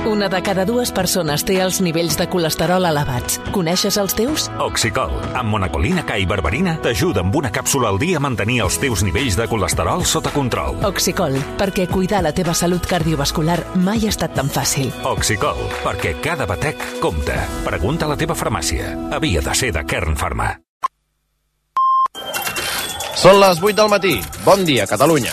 Una de cada dues persones té els nivells de colesterol elevats. Coneixes els teus? Oxicol, amb monacolina K i berberina, t'ajuda amb una càpsula al dia a mantenir els teus nivells de colesterol sota control. Oxicol, perquè cuidar la teva salut cardiovascular mai ha estat tan fàcil. Oxicol, perquè cada batec compta. Pregunta a la teva farmàcia. Havia de ser de Kern Pharma. Són les 8 del matí. Bon dia, Catalunya.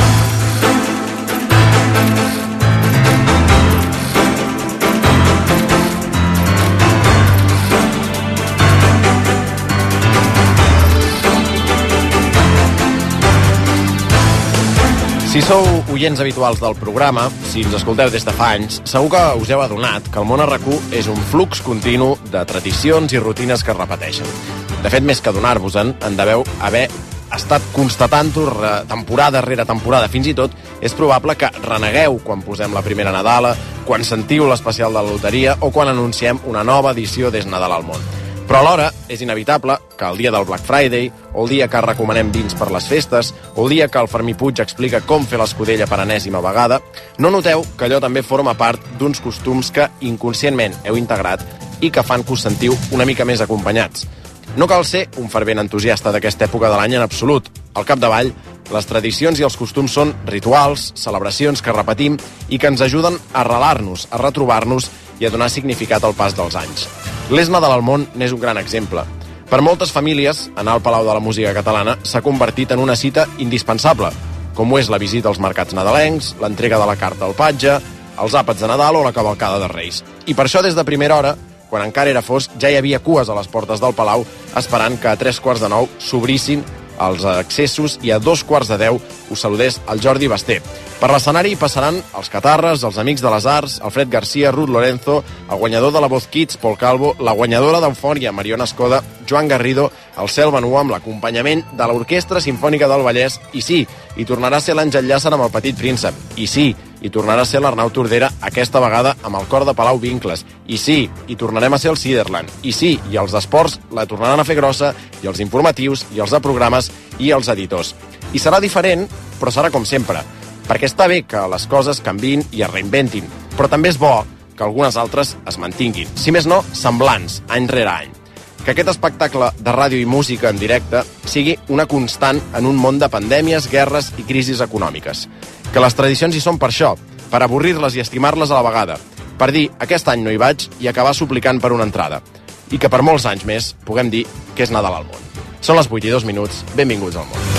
Si sou oients habituals del programa, si ens escolteu des de fa anys, segur que us heu adonat que el món a RAC1 és un flux continu de tradicions i rutines que es repeteixen. De fet, més que adonar-vos-en, en deveu haver estat constatant-ho temporada rere temporada. Fins i tot és probable que renegueu quan posem la primera Nadala, quan sentiu l'especial de la loteria o quan anunciem una nova edició d'És Nadal al món. Però alhora és inevitable que el dia del Black Friday, o el dia que recomanem vins per les festes, o el dia que el Fermí Puig explica com fer l'escudella per enèsima vegada, no noteu que allò també forma part d'uns costums que inconscientment heu integrat i que fan que us sentiu una mica més acompanyats. No cal ser un fervent entusiasta d'aquesta època de l'any en absolut. Al capdavall, les tradicions i els costums són rituals, celebracions que repetim i que ens ajuden a arrelar-nos, a retrobar-nos i a donar significat al pas dels anys. L'És Nadal al món n'és un gran exemple. Per moltes famílies, anar al Palau de la Música Catalana s'ha convertit en una cita indispensable, com ho és la visita als mercats nadalencs, l'entrega de la carta al patge, els àpats de Nadal o la cavalcada de Reis. I per això, des de primera hora, quan encara era fosc, ja hi havia cues a les portes del Palau esperant que a 8:45 s'obrissin els accessos i a 9:15 us saludés el Jordi Basté. Per l'escenari passaran els Catarres, els Amics de les Arts, Alfred Garcia, Ruth Lorenzo, el guanyador de la Voz Kids, Pol Calvo, la guanyadora d'Eufòria, Mariona Escoda, Joan Garrido, el Cel Benú amb l'acompanyament de l'Orquestra Simfònica del Vallès, i sí, hi tornarà a ser l'Àngel Llàcer amb el Petit Príncep, i sí, hi tornarà a ser l'Arnau Tordera, aquesta vegada amb el cor de Palau Vincles, i sí, hi tornarem a ser el Ciderland, i sí, i els d'esports la tornaran a fer grossa, i els informatius, i els de programes, i els editors. I serà diferent, però serà com sempre, perquè està bé que les coses canviïn i es reinventin, però també és bo que algunes altres es mantinguin, si més no, semblants, any rere any. Que aquest espectacle de ràdio i música en directe sigui una constant en un món de pandèmies, guerres i crisis econòmiques. Que les tradicions hi són per això, per avorrir-les i estimar-les a la vegada, per dir aquest any no hi vaig i acabar suplicant per una entrada. I que per molts anys més puguem dir que és Nadal al món. Són les 8:02, benvinguts al món.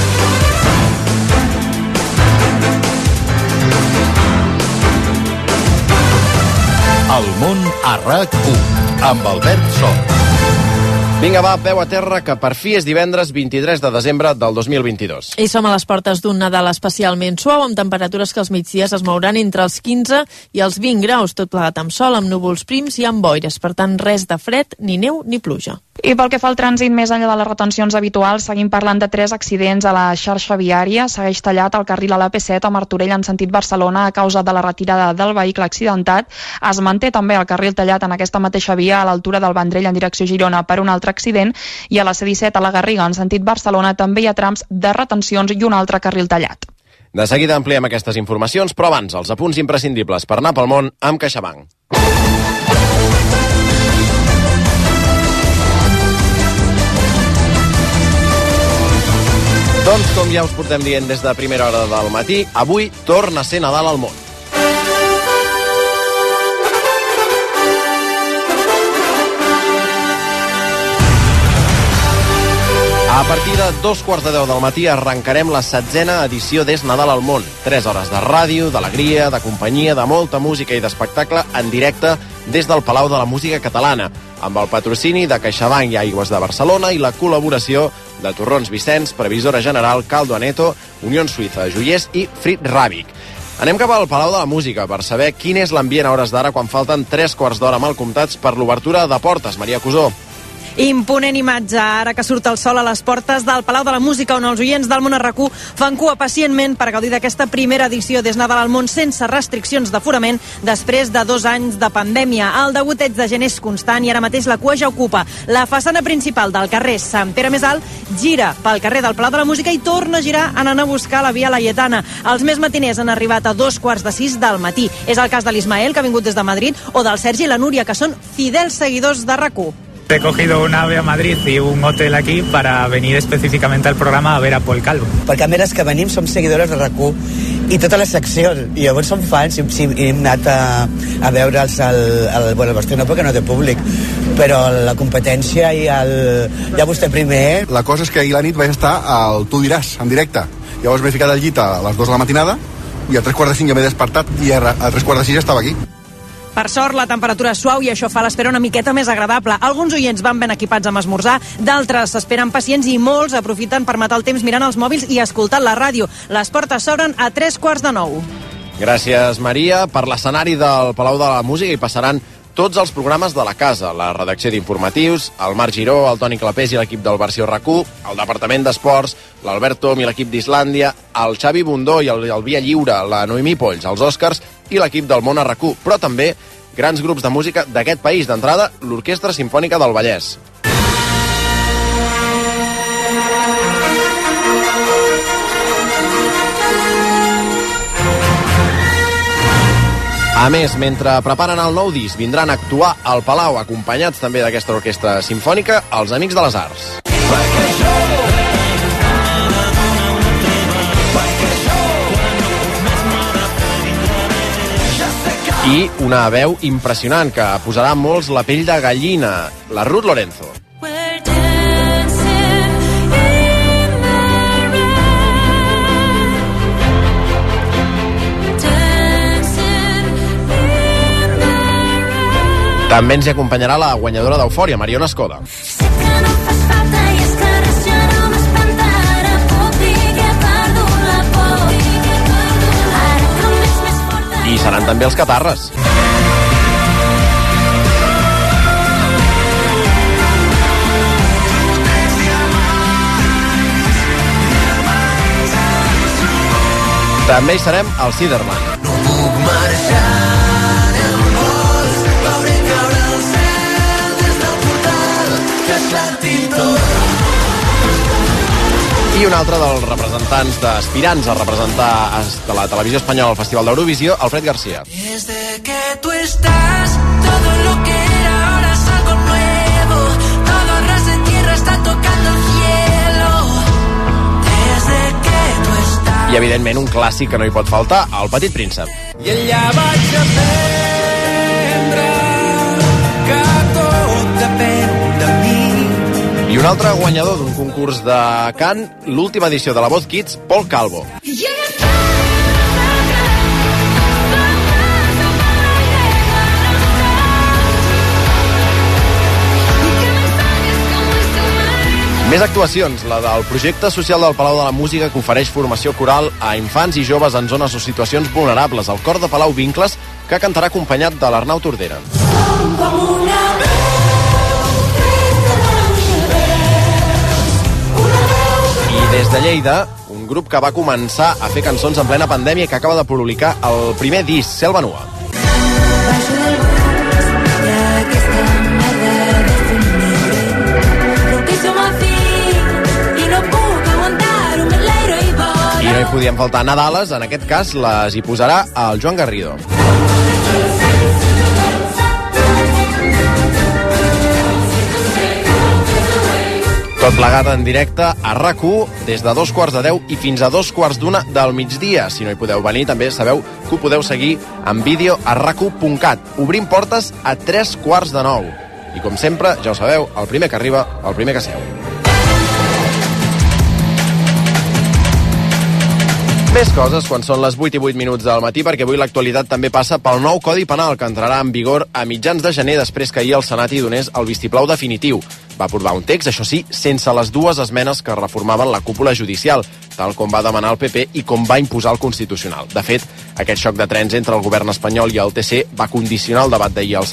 El món a RAC1, amb Albert Sol. Vinga, va, peu a terra, que per fi és divendres 23 de desembre del 2022. I som a les portes d'un Nadal especialment suau, amb temperatures que als migdies es mouran entre els 15 i els 20 graus, tot plegat amb sol, amb núvols prims i amb boires. Per tant, res de fred, ni neu ni pluja. I pel que fa al trànsit, més enllà de les retencions habituals, seguim parlant de 3 accidents a la xarxa viària. Segueix tallat el carril a l'AP7 a Martorell en sentit Barcelona a causa de la retirada del vehicle accidentat. Es manté també el carril tallat en aquesta mateixa via a l'altura del Vendrell en direcció Girona per un altre accident, i a la C-17 a la Garriga en sentit Barcelona també hi ha trams de retencions i un altre carril tallat. De seguida ampliem aquestes informacions, però abans els apunts imprescindibles per anar pel món amb CaixaBank. Doncs, com ja us portem dient des de primera hora del matí, avui torna a ser Nadal al món. A partir de 2:15 del matí arrencarem la 7a edició d'És Nadal al món. 3 hores de ràdio, d'alegria, de companyia, de molta música i d'espectacle en directe des del Palau de la Música Catalana, amb el patrocini de CaixaBank i Aigües de Barcelona i la col·laboració de Torrons Vicenç, Previsora General, Caldo Aneto, Unió Suïssa, Joiers i Frit Ràbic. Anem cap al Palau de la Música per saber quin és l'ambient a hores d'ara quan falten 3 quarts d'hora mal comptats per l'obertura de portes. Maria Cusó. Imponent imatge, ara que surt el sol a les portes del Palau de la Música, on els oients del món RAC1 fan cua pacientment per gaudir d'aquesta primera edició des Nadal al món sense restriccions d'aforament després de 2 anys de pandèmia. El degoteig de gent és constant i ara mateix la cua ja ocupa la façana principal del carrer Sant Pere Més Alt, gira pel carrer del Palau de la Música i torna a girar anant a buscar la Via Laietana. Els més matiners han arribat a 5:45 del matí. És el cas de l'Ismael, que ha vingut des de Madrid, o del Sergi i la Núria, que són fidels seguidors de RAC1. He cogido un AVE a Madrid y un hotel aquí para venir específicamente al programa a ver a Paul Calvo. Perquè a més que venim som seguidores de RAC1 i totes les seccions, i llavors som fans i hem anat a veure'ls el Bastionó perquè no té públic, però la competència i ja vostè primer. La cosa és que ahir a la nit vaig estar al Tu diràs, en directe. Llavors m'he ficat al llit a les 2 de la matinada i a 3:45 ja m'he despertat i a 3:45 ja estava aquí. Per sort, la temperatura és suau i això fa l'espera una miqueta més agradable. Alguns oients van ben equipats amb esmorzar, d'altres s'esperen pacients i molts aprofiten per matar el temps mirant els mòbils i escoltant la ràdio. Les portes s'obren a 8:45. Gràcies, Maria. Per l'escenari del Palau de la Música hi passaran tots els programes de la casa, la redacció d'informatius, el Marc Giró, el Toni Clapés i l'equip del Versió RAC1, el Departament d'Esports, l'Albert Tom i l'equip d'Islàndia, el Xavi Bundó i el Via Lliure, la Noemí Polls, els Oscars i l'equip del món RAC1, però també grans grups de música d'aquest país. D'entrada, l'Orquestra Simfònica del Vallès. A més, mentre preparen el nou disc, vindran a actuar al Palau, acompanyats també d'aquesta orquestra simfònica, els Amics de les Arts. I una veu impressionant que posarà molts la pell de gallina, la Ruth Lorenzo. També ens hi acompanyarà la guanyadora d'Eufòria, Mariona Escoda. I seran també els Catarres. També hi serem al Ciderman. No puc marxar. I un altre dels representants d'aspirants a representar de la televisió espanyola al Festival d'Eurovisió, Alfred García. Desde que tú estás, todo lo que era ahora es algo nuevo, todo ras de tierra está tocando el cielo. Desde que tú estás. I evidentment un clàssic que no hi pot faltar, El Petit Príncep. I allà vaig aprendre que tot depèn de mi. I un altre guanyador d'un concurs de cant, l'última edició de La Voz Kids, Paul Calvo. Més actuacions, la del projecte social del Palau de la Música que ofereix formació coral a infants i joves en zones o situacions vulnerables, el cor de Palau Vincles, que cantarà acompanyat de l'Arnau Tordera. Des de Lleida, un grup que va començar a fer cançons en plena pandèmia i que acaba de publicar el primer disc, Selva Nua. I no hi podien faltar Nadales, en aquest cas les hi posarà el Joan Garrido. Tot plegat en directe a RAC1 des de 2:15 i fins a 2:15 del migdia. Si no hi podeu venir, també sabeu que ho podeu seguir en vídeo a rac1.cat. Obrim portes a 8:45. I com sempre, ja ho sabeu, el primer que arriba, el primer que seu. Més coses quan són les 8 i 8 minuts del matí, perquè avui l'actualitat també passa pel nou Codi Penal que entrarà en vigor a mitjans de gener després que ahir el Senat hi donés el vistiplau definitiu. Va aprovar un text, això sí, sense les dues esmenes que reformaven la cúpula judicial, tal com va demanar el PP i com va imposar el Constitucional. De fet, aquest xoc de trens entre el govern espanyol i el TC va condicionar el debat d'ahir al Senat.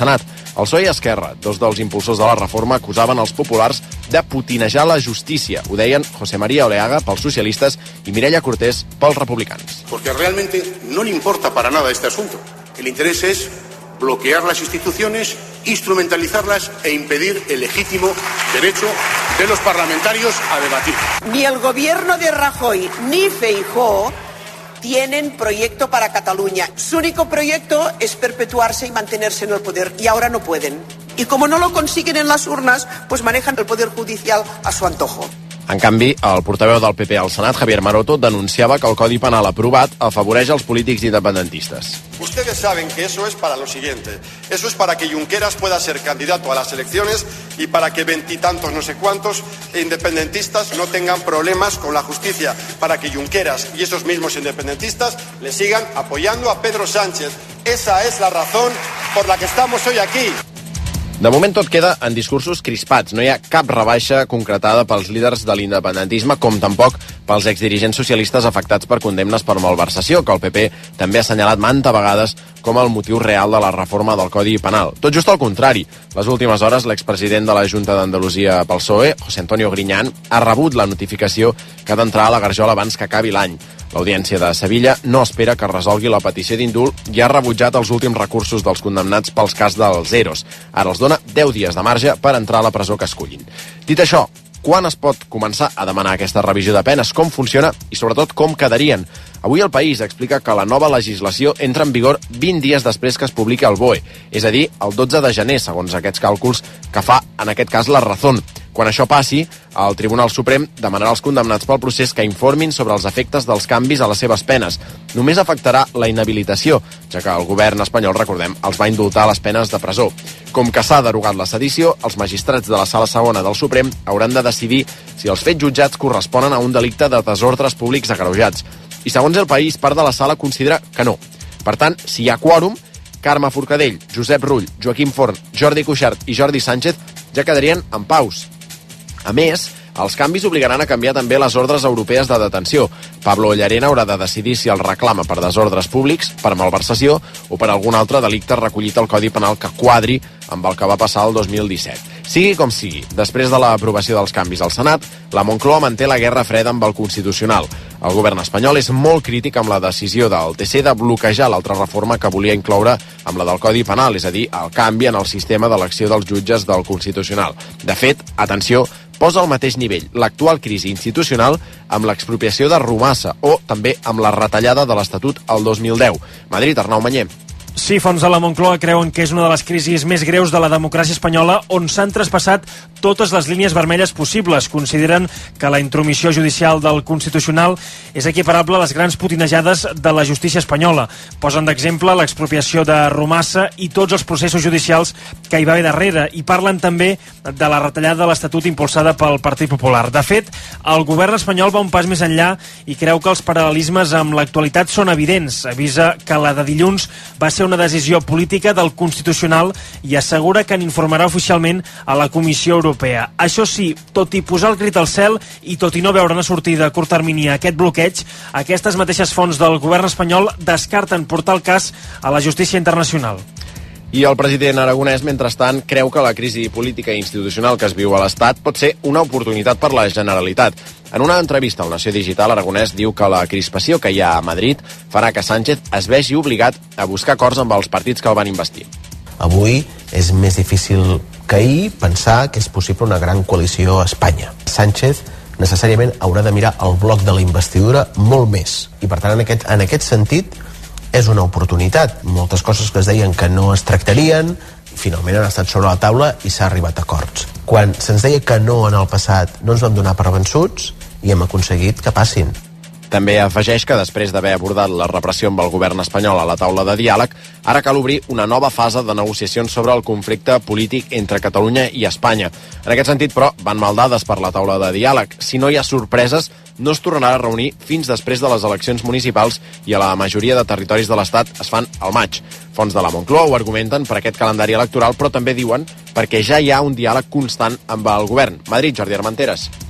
El PSOE i Esquerra, dos dels impulsors de la reforma, acusaven els populars de putinejar la justícia. Ho deien José María Oleaga pels socialistes i Mireia Cortés pels republicans. Porque realmente no le importa para nada este asunto. El interés es bloquear las instituciones, instrumentalizarlas e impedir el legítimo derecho de los parlamentarios a debatir. Ni el gobierno de Rajoy ni Feijóo tienen proyecto para Cataluña. Su único proyecto es perpetuarse y mantenerse en el poder, y ahora no pueden. Y como no lo consiguen en las urnas, pues manejan el poder judicial a su antojo. En canvi, el portaveu del PP al Senat, Javier Maroto, denunciava que el Codi Penal aprovat afavoreix els polítics independentistes. Ustedes saben que eso es para lo siguiente. Eso es para que Junqueras pueda ser candidato a las elecciones y para que veintitantos no sé cuántos independentistas no tengan problemas con la justicia. Para que Junqueras y esos mismos independentistas le sigan apoyando a Pedro Sánchez. Esa es la razón por la que estamos hoy aquí. De moment tot queda en discursos crispats. No hi ha cap rebaixa concretada pels líders de l'independentisme, com tampoc pels exdirigents socialistes afectats per condemnes per malversació, que el PP també ha assenyalat manta vegades com el motiu real de la reforma del Codi Penal. Tot just al contrari. Les últimes hores, l'expresident de la Junta d'Andalusia pel PSOE, José Antonio Griñán, ha rebut la notificació que ha d'entrar a la Garjola abans que acabi l'any. L'Audiència de Sevilla no espera que resolgui la petició d'indult i ha rebutjat els últims recursos dels condemnats pels cas dels EROs. Ara els dona 10 dies de marge per entrar a la presó que escullin. Dit això, quan es pot començar a demanar aquesta revisió de penes, com funciona i sobretot com quedarien? Avui el País explica que la nova legislació entra en vigor 20 dies després que es publiqui el BOE, és a dir, el 12 de gener, segons aquests càlculs que fa, en aquest cas, la Razón. Quan això passi, el Tribunal Suprem demanarà als condemnats pel procés que informin sobre els efectes dels canvis a les seves penes. Només afectarà la inhabilitació, ja que el govern espanyol, recordem, els va indultar les penes de presó. Com que s'ha derogat la sedició, els magistrats de la Sala Segona del Suprem hauran de decidir si els fets jutjats corresponen a un delicte de desordres públics agreujats. I segons el País, part de la sala considera que no. Per tant, si hi ha quòrum, Carme Forcadell, Josep Rull, Joaquim Forn, Jordi Cuixart i Jordi Sánchez ja quedarien en paus. A més, els canvis obligaran a canviar també les ordres europees de detenció. Pablo Llarena haurà de decidir si el reclama per desordres públics, per malversació o per algun altre delicte recollit al Codi Penal que quadri amb el que va passar el 2017. Sigui com sigui, després de l'aprovació dels canvis al Senat, la Moncloa manté la guerra freda amb el Constitucional. El govern espanyol és molt crític amb la decisió del TC de bloquejar l'altra reforma que volia incloure amb la del Codi Penal, és a dir, el canvi en el sistema d'elecció dels jutges del Constitucional. De fet, atenció, posa al mateix nivell l'actual crisi institucional amb l'expropiació de Rumassa o també amb la retallada de l'Estatut el 2010. Madrid, Arnau Manyer. Sí, fons de la Moncloa creuen que és una de les crisis més greus de la democràcia espanyola on s'han traspassat totes les línies vermelles possibles. Consideren que la intromissió judicial del Constitucional és equiparable a les grans putinejades de la justícia espanyola. Posen d'exemple l'expropiació de Rumassa i tots els processos judicials que hi va haver darrere i parlen també de la retallada de l'Estatut impulsada pel Partit Popular. De fet, el govern espanyol va un pas més enllà i creu que els paral·lelismes amb l'actualitat són evidents. Avisa que la de dilluns va ser una decisió política del Constitucional i assegura que n'informarà oficialment a la Comissió Europea. Això sí, tot i posar el crit al cel i tot i no veure una sortida a curt termini a aquest bloqueig, aquestes mateixes fonts del govern espanyol descarten portar el cas a la justícia internacional. I el president aragonès, mentrestant, creu que la crisi política i institucional que es viu a l'Estat pot ser una oportunitat per la Generalitat. En una entrevista al Nació Digital, Aragonès diu que la crispació que hi ha a Madrid farà que Sánchez es vegi obligat a buscar acords amb els partits que el van investir. Avui és més difícil que ahir pensar que és possible una gran coalició a Espanya. Sánchez necessàriament haurà de mirar el bloc de la investidura molt més. I per tant, en aquest sentit, és una oportunitat. Moltes coses que es deien que no es tractarien, finalment han estat sobre la taula i s'ha arribat a acords. Quan se'ns deia que no en el passat, no ens vam donar per vençuts i hem aconseguit que passin. També afegeix que després d'haver abordat la repressió amb el govern espanyol a la taula de diàleg, ara cal obrir una nova fase de negociacions sobre el conflicte polític entre Catalunya i Espanya. En aquest sentit, però, van mal dades per la taula de diàleg. Si no hi ha sorpreses, no es tornarà a reunir fins després de les eleccions municipals i a la majoria de territoris de l'Estat es fan al maig. Fonts de la Moncloa ho argumenten per aquest calendari electoral, però també diuen perquè ja hi ha un diàleg constant amb el govern. Madrid, Jordi Armenteres.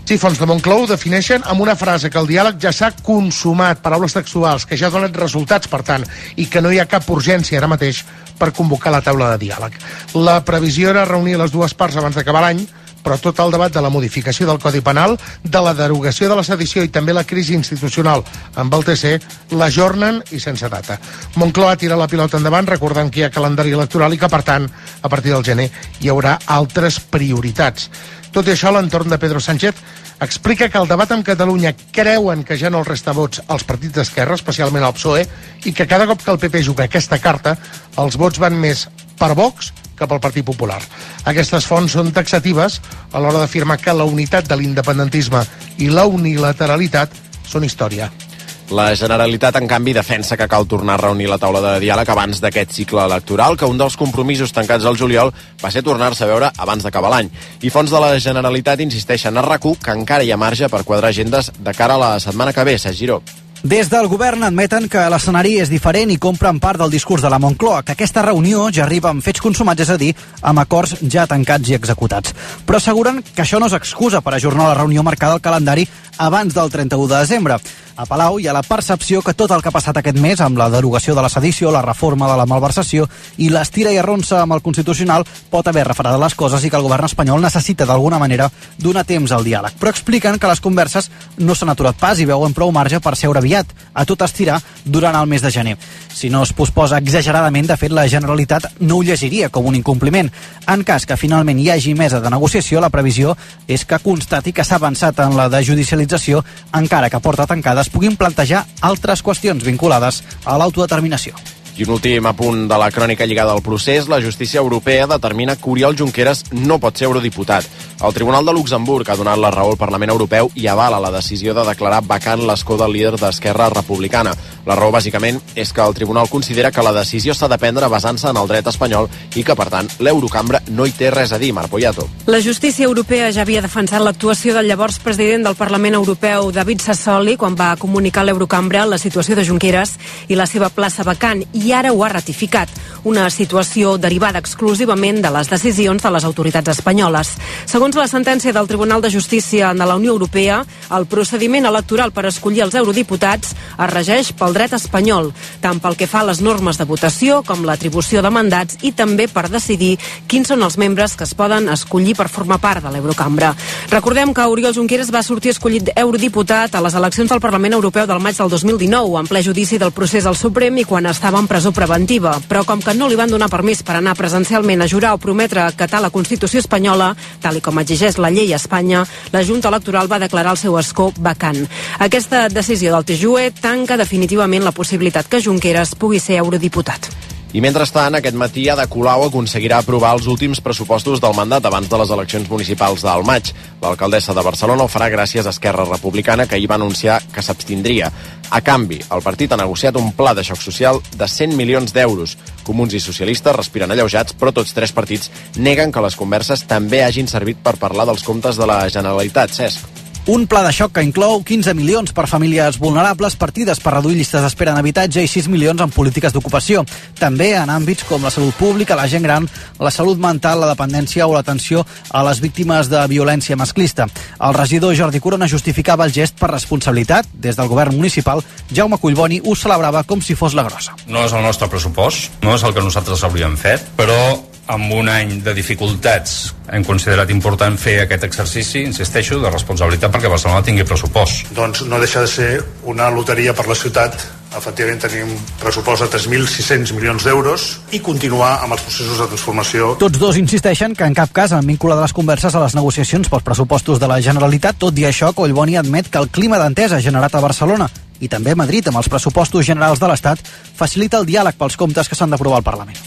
Sí, fonts de Moncloa ho defineixen amb una frase que el diàleg ja s'ha consumat, paraules textuals, que ja ha donat resultats, per tant, i que no hi ha cap urgència ara mateix per convocar la taula de diàleg. La previsió era reunir les dues parts abans d'acabar l'any, però tot el debat de la modificació del Codi Penal, de la derogació de la sedició i també la crisi institucional amb el TC, l'ajornen i sense data. Moncloa tira la pilota endavant, recordant que hi ha calendari electoral i que, per tant, a partir del gener hi haurà altres prioritats. Tot i això, l'entorn de Pedro Sánchez explica que el debat amb Catalunya creuen que ja no els resta vots als partits d'esquerra, especialment al PSOE, i que cada cop que el PP juga aquesta carta, els vots van més per Vox cap al Partit Popular. Aquestes fonts són taxatives a l'hora d'afirmar que la unitat de l'independentisme i la unilateralitat són història. La Generalitat, en canvi, defensa que cal tornar a reunir la taula de diàleg abans d'aquest cicle electoral, que un dels compromisos tancats al juliol va ser tornar-se a veure abans d'acabar l'any. I fonts de la Generalitat insisteixen a RAC1 que encara hi ha marge per quadrar agendes de cara a la setmana que ve. Sergi Giró. Des del govern admeten que l'escenari és diferent i compren part del discurs de la Moncloa, que aquesta reunió ja arriba amb fets consumats, és a dir, amb acords ja tancats i executats. Però asseguren que això no és excusa per ajornar la reunió marcada al calendari abans del 31 de desembre. A Palau hi ha la percepció que tot el que ha passat aquest mes amb la derogació de la sedició, la reforma de la malversació i l'estira i arronsa amb el Constitucional pot haver refredat les coses i que el govern espanyol necessita d'alguna manera donar temps al diàleg. Però expliquen que les converses no s'han aturat pas i veuen prou marge per seure aviat, a tot estirar durant el mes de gener. Si no es posposa exageradament, de fet la Generalitat no ho llegiria com un incompliment. En cas que finalment hi hagi mesa de negociació, la previsió és que constati que s'ha avançat en la desjudicialització, encara que porta tancades puguin plantejar altres qüestions vinculades a l'autodeterminació. I un últim apunt de la crònica lligada al procés, la justícia europea determina que Oriol Junqueras no pot ser eurodiputat. El Tribunal de Luxemburg ha donat la raó al Parlament Europeu i avala la decisió de declarar vacant l'escó del líder d'Esquerra Republicana. La raó, bàsicament, és que el Tribunal considera que la decisió s'ha de prendre basant-se en el dret espanyol i que, per tant, l'Eurocambra no hi té res a dir. Marc Poyato. La justícia europea ja havia defensat l'actuació del llavors president del Parlament Europeu, David Sassoli, quan va comunicar a l'Eurocambra la situació de Junqueras i la seva plaça vacant, i ara ho ha ratificat, una situació derivada exclusivament de les decisions de les autoritats espanyoles. Segons la sentència del Tribunal de Justícia de la Unió Europea, el procediment electoral per escollir els eurodiputats es regeix pel dret espanyol, tant pel que fa a les normes de votació com l'atribució de mandats i també per decidir quins són els membres que es poden escollir per formar part de l'Eurocambra. Recordem que Oriol Junqueras va sortir escollit eurodiputat a les eleccions del Parlament Europeu del maig del 2019, en ple judici del procés al Suprem i quan estava en presó preventiva, però com que no li van donar permís per anar presencialment a jurar o prometre acatar la Constitució espanyola, tal i com exigeix la llei a Espanya, la Junta Electoral va declarar el seu escó vacant. Aquesta decisió del TJUE tanca definitivament la possibilitat que Junqueras pugui ser eurodiputat. I mentrestant, aquest matí Ada Colau aconseguirà aprovar els últims pressupostos del mandat abans de les eleccions municipals del maig. L'alcaldessa de Barcelona ho farà gràcies a Esquerra Republicana, que ahir va anunciar que s'abstindria. A canvi, el partit ha negociat un pla de xoc social de 100 milions d'euros. Comuns i socialistes respiren alleujats, però tots tres partits neguen que les converses també hagin servit per parlar dels comptes de la Generalitat. Cesc. Un pla de xoc que inclou 15 milions per famílies vulnerables, partides per reduir llistes d'espera en habitatge i 6 milions en polítiques d'ocupació. També en àmbits com la salut pública, la gent gran, la salut mental, la dependència o l'atenció a les víctimes de violència masclista. El regidor Jordi Corona justificava el gest per responsabilitat. Des del govern municipal, Jaume Collboni ho celebrava com si fos la grossa. No és el nostre pressupost, no és el que nosaltres hauríem fet, però amb un any de dificultats hem considerat important fer aquest exercici, insisteixo, de responsabilitat perquè Barcelona tingui pressupost. Doncs no deixa de ser una loteria per la ciutat. Efectivament tenim pressupost de 3.600 milions d'euros i continuar amb els processos de transformació. Tots dos insisteixen que en cap cas han vinculat les converses a les negociacions pels pressupostos de la Generalitat. Tot i això, Collboni admet que el clima d'entesa generat a Barcelona i també a Madrid amb els pressupostos generals de l'Estat facilita el diàleg pels comptes que s'han d'aprovar al Parlament.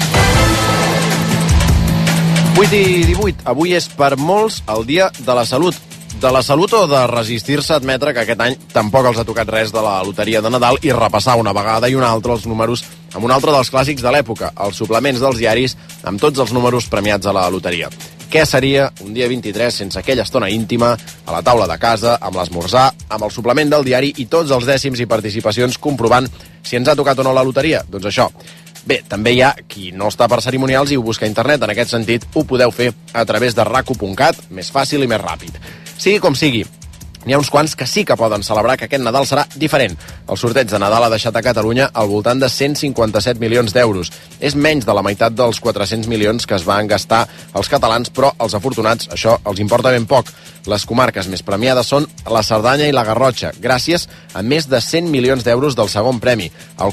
8 i 18. Avui és per molts el dia de la salut. De la salut o de resistir-se a admetre que aquest any tampoc els ha tocat res de la loteria de Nadal i repassar una vegada i una altra els números amb un altre dels clàssics de l'època, els suplements dels diaris amb tots els números premiats a la loteria. Què seria un dia 23 sense aquella estona íntima, a la taula de casa, amb l'esmorzar, amb el suplement del diari i tots els dècims i participacions comprovant si ens ha tocat o no la loteria? Doncs això. Bé, també hi ha qui no està per cerimonials i ho busca a internet. En aquest sentit, ho podeu fer a través de raco.cat, més fàcil i més ràpid. Sigui com sigui, n'hi ha uns quants que sí que poden celebrar que aquest Nadal serà diferent. El sorteig de Nadal ha deixat a Catalunya al voltant de 157 milions d'euros. És menys de la meitat dels 400 milions que es van gastar els catalans, però als afortunats això els importa ben poc. Les comarques més premiades són la Cerdanya i la Garrotxa, gràcies a més de 100 milions d'euros del segon premi, el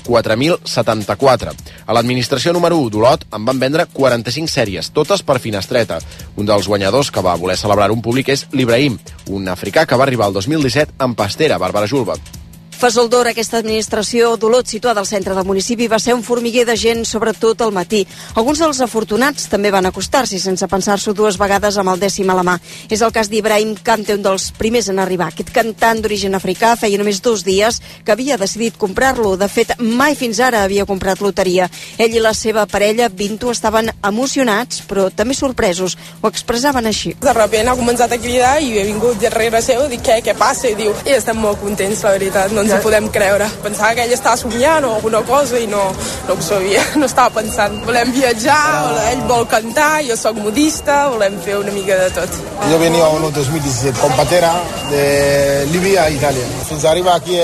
4.074. A l'administració número 1 d'Olot en van vendre 45 sèries, totes per finestreta. Un dels guanyadors que va voler celebrar un públic és l'Ibrahim, un africà que va arribar el 2017 amb pastera, Bàrbara Julba. Fesoldora, aquesta administració d'Olot situada al centre del municipi, va ser un formiguer de gent, sobretot al matí. Alguns dels afortunats també van acostar-s'hi sense pensar-s'ho dues vegades amb el dècim a la mà. És el cas d'Ibrahim Kante, un dels primers en arribar. Aquest cantant d'origen africà feia només 2 dies que havia decidit comprar-lo. De fet, mai fins ara havia comprat loteria. Ell i la seva parella, Bintu, estaven emocionats, però també sorpresos. Ho expressaven així. De sobte ha començat a cridar i he vingut darrere seu, dic, què passa? I diu, i estem molt contents, la veritat, no ens ho podem creure. Pensava que ell estava somiant o alguna cosa i no ho sabia, no estava pensant. Volem viatjar, ell vol cantar, jo sóc modista, volem fer una mica de tot. Yo venía en 2017 con patera de Libia a Italia. Fins a arribar aquí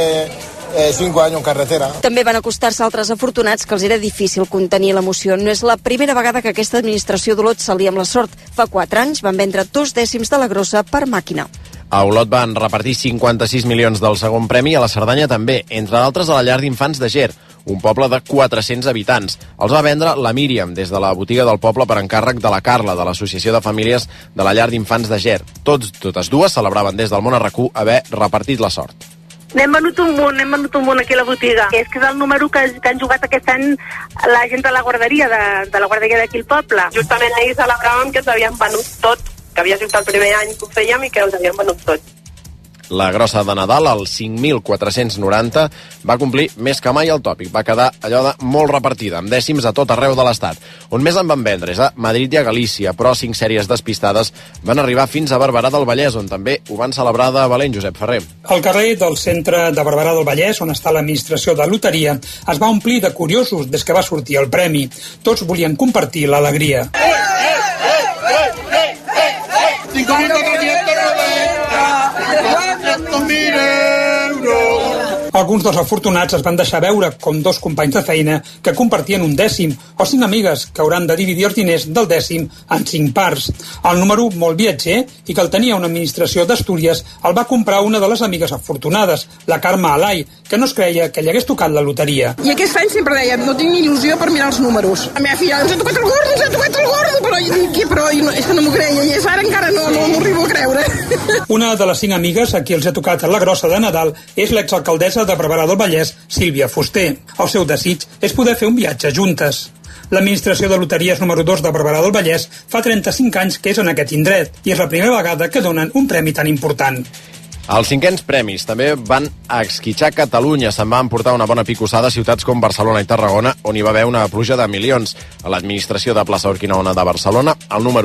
5 anys en carretera. També van acostar-se altres afortunats que els era difícil contenir l'emoció. No és la primera vegada que aquesta administració d'Olot s'alia amb la sort. Fa 4 anys van vendre 2 dècims de la grossa per màquina. A Olot van repartir 56 milions del segon premi, a la Cerdanya també, entre d'altres a la llar d'infants de Ger, un poble de 400 habitants. Els va vendre la Míriam des de la botiga del poble per encàrrec de la Carla, de l'Associació de Famílies de la llar d'infants de Ger. Totes dues celebraven des del món RAC1 haver repartit la sort. N'hem venut un munt aquí a la botiga. És que és el número que han jugat aquest any la gent de la guarderia, de la guarderia d'aquí al poble. Justament ahir celebràvem que s'havien venut tot, que havia sigut el primer any que ho fèiem i que els havien venut tot. La grossa de Nadal, el 5.490, va complir més que mai el tòpic. Va quedar allò de molt repartida, amb dècims a tot arreu de l'Estat. On més en van vendre és a Madrid i a Galícia, però 5 sèries despistades van arribar fins a Barberà del Vallès, on també ho van celebrar de valent, Josep Ferrer. El carrer del centre de Barberà del Vallès, on està l'administració de loteria, es va omplir de curiosos des que va sortir el premi. Tots volien compartir l'alegria. 5.490 euros. Alguns dels afortunats es van deixar veure com 2 companys de feina que compartien un dècim o 5 amigues que hauran de dividir els diners del dècim en 5 parts. El número, molt viatger i que el tenia una administració d'Astúries, el va comprar una de les amigues afortunades, la Carme Alai, que no es creia que li hagués tocat la loteria. I aquest any sempre deia, no tinc ni il·lusió per mirar els números. La meva filla, ens ha tocat el gordo, però és que no m'ho creia, i ara encara no m'ho arribo a creure. Una de les 5 amigues a qui els ha tocat la grossa de Nadal és l'exalcaldessa de Barberà del Vallès, Sílvia Fuster. El seu desig és poder fer un viatge juntes. L'administració de loteries número 2 de Barberà del Vallès fa 35 anys que és en aquest indret i és la primera vegada que donen un premi tan important. Els 5ens premis també van a esquitxar Catalunya. Se'n va emportar una bona picossada a ciutats com Barcelona i Tarragona, on hi va haver una pluja de milions. A l'administració de Plaça Urquinaona de Barcelona, el número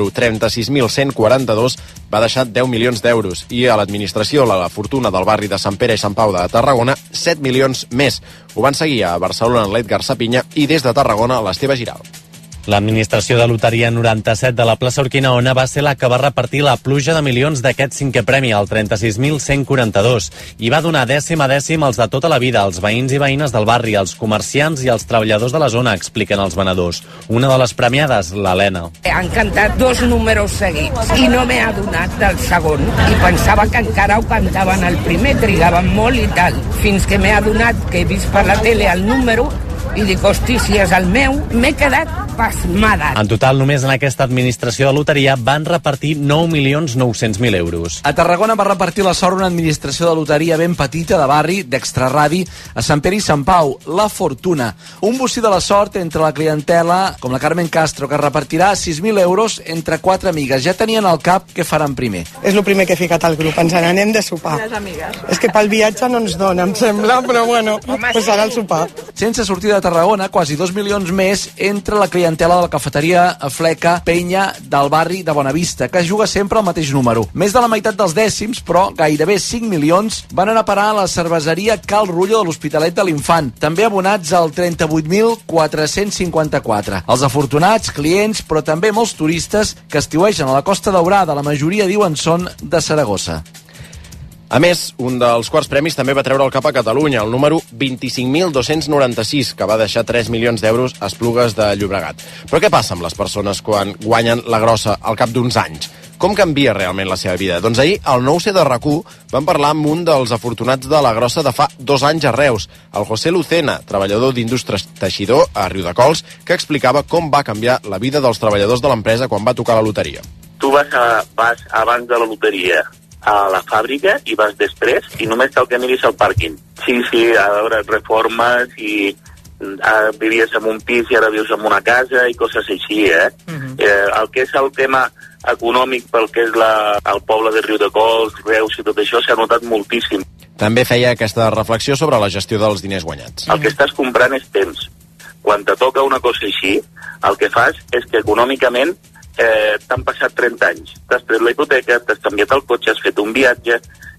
36.142 va deixar 10 milions d'euros. I a l'administració, la fortuna del barri de Sant Pere i Sant Pau de Tarragona, 7 milions més. Ho van seguir a Barcelona l'Edgar Sapinya i des de Tarragona l'Esteve Giral. L'administració de Loteria 97 de la plaça Urquinaona va ser la que va repartir la pluja de milions d'aquest 5è premi, el 36.142, i va donar dècim a dècim els de tota la vida, els veïns i veïnes del barri, els comerciants i els treballadors de la zona, expliquen els venedors. Una de les premiades, l'Helena. Han cantat 2 números seguits i no m'he adonat del segon i pensava que encara ho cantaven el primer, trigaven molt i tal, fins que m'he adonat que he vist per la tele el número i dic, hosti, si és el meu, m'he quedat pasmada. En total, només en aquesta administració de loteria van repartir 9.900.000 euros. A Tarragona va repartir la sort una administració de loteria ben petita de barri, d'extraradi, a Sant Pere i Sant Pau, La Fortuna. Un bocí de la sort entre la clientela, com la Carmen Castro, que repartirà 6.000 euros entre 4 amigues. Ja tenien al cap què faran primer. És el primer que he ficat al grup, ens n'anem de sopar. Les amigues. És que pel viatge no ens dona, em sembla, però bueno, pues serà el sopar. Sense sortir de Tarragona, quasi 2 milions més entre la clientela clientela de la cafeteria Fleca Penya del barri de Bonavista, que juga sempre al mateix número. Més de la meitat dels dècims, però gairebé 5 milions, van anar a parar a la cerveseria Cal Rullo de l'Hospitalet de l'Infant, també abonats al 38.454. Els afortunats, clients, però també molts turistes que estiuegen a la Costa Daurada, la majoria diuen són de Saragossa. A més, un dels quarts premis també va treure el cap a Catalunya, el número 25.296, que va deixar 3 milions d'euros a Esplugues de Llobregat. Però què passa amb les persones quan guanyen la grossa al cap d'uns anys? Com canvia realment la seva vida? Doncs ahir, al 9C de RAC1, vam parlar amb un dels afortunats de la grossa de fa 2 anys a Reus, el José Lucena, treballador d'Indústries Teixidor a Riudecols, que explicava com va canviar la vida dels treballadors de l'empresa quan va tocar la loteria. Tu vas abans de la loteria a la fàbrica i vas després i només cal que miris al pàrquing. Sí, a veure, reformes i vivies en un pis i ara vius en una casa i coses així, el que és el tema econòmic pel que és el poble de Riudecols, Reus i tot això s'ha notat moltíssim. També feia aquesta reflexió sobre la gestió dels diners guanyats. El que estàs comprant és temps. Quan te toca una cosa així, el que fas és que econòmicament t'han passat 30 anys. T'has tret la hipoteca, t'has canviat el cotxe, has fet un viatge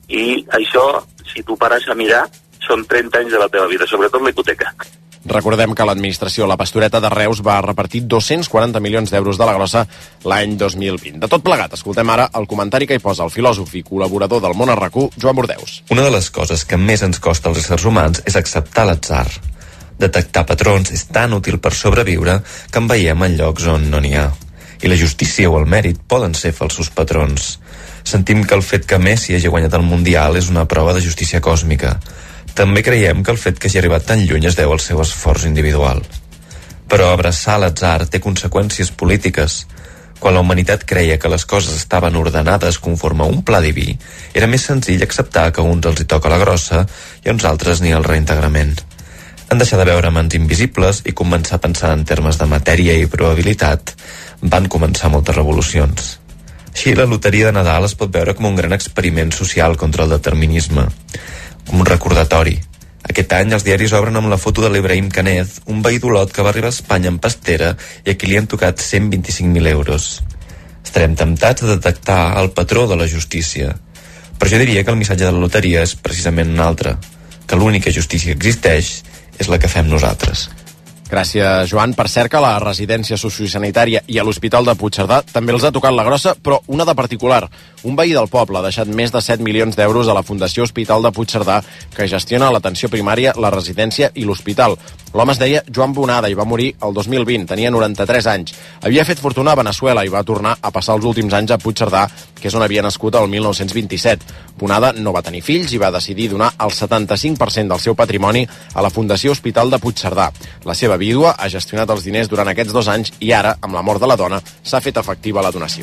i això, si tu pares a mirar, són 30 anys de la teva vida, sobretot la hipoteca. Recordem que l'administració La Pastoreta de Reus va repartir 240 milions d'euros de la grossa l'any 2020. De tot plegat, escoltem ara el comentari que hi posa el filòsof i col·laborador del Món a RAC1, Joan Bordeus. Una de les coses que més ens costa als éssers humans és acceptar l'atzar. Detectar patrons és tan útil per sobreviure que en veiem en llocs on no n'hi ha. I la justícia o el mèrit poden ser falsos patrons. Sentim que el fet que Messi hagi guanyat el Mundial és una prova de justícia còsmica. També creiem que el fet que hagi arribat tan lluny es deu al seu esforç individual. Però abraçar l'atzar té conseqüències polítiques. Quan la humanitat creia que les coses estaven ordenades conforme a un pla diví, era més senzill acceptar que a uns els hi toca la grossa i a uns altres ni el reintegrament. En deixar de veure mans invisibles i començar a pensar en termes de matèria i probabilitat, van començar moltes revolucions. Així, la loteria de Nadal es pot veure com un gran experiment social contra el determinisme, com un recordatori. Aquest any els diaris obren amb la foto de l'Ibrahim Canet, un veí d'Olot que va arribar a Espanya en pastera i a qui li han tocat 125.000 euros. Estarem temptats de detectar el patró de la justícia, però jo diria que el missatge de la loteria és precisament un altre, que l'única justícia que existeix és la que fem nosaltres. Gràcies, Joan. Per cert que a la residència sociosanitària i a l'Hospital de Puigcerdà també els ha tocat la grossa, però una de particular. Un veí del poble ha deixat més de 7 milions d'euros a la Fundació Hospital de Puigcerdà, que gestiona l'atenció primària, la residència i l'hospital. L'home es deia Joan Bonada i va morir el 2020, tenia 93 anys. Havia fet fortuna a Veneçuela i va tornar a passar els últims anys a Puigcerdà, que és on havia nascut el 1927. Bonada no va tenir fills i va decidir donar el 75% del seu patrimoni a la Fundació Hospital de Puigcerdà. La seva vídua ha gestionat els diners durant aquests 2 anys i ara, amb la mort de la dona, s'ha fet efectiva la donació.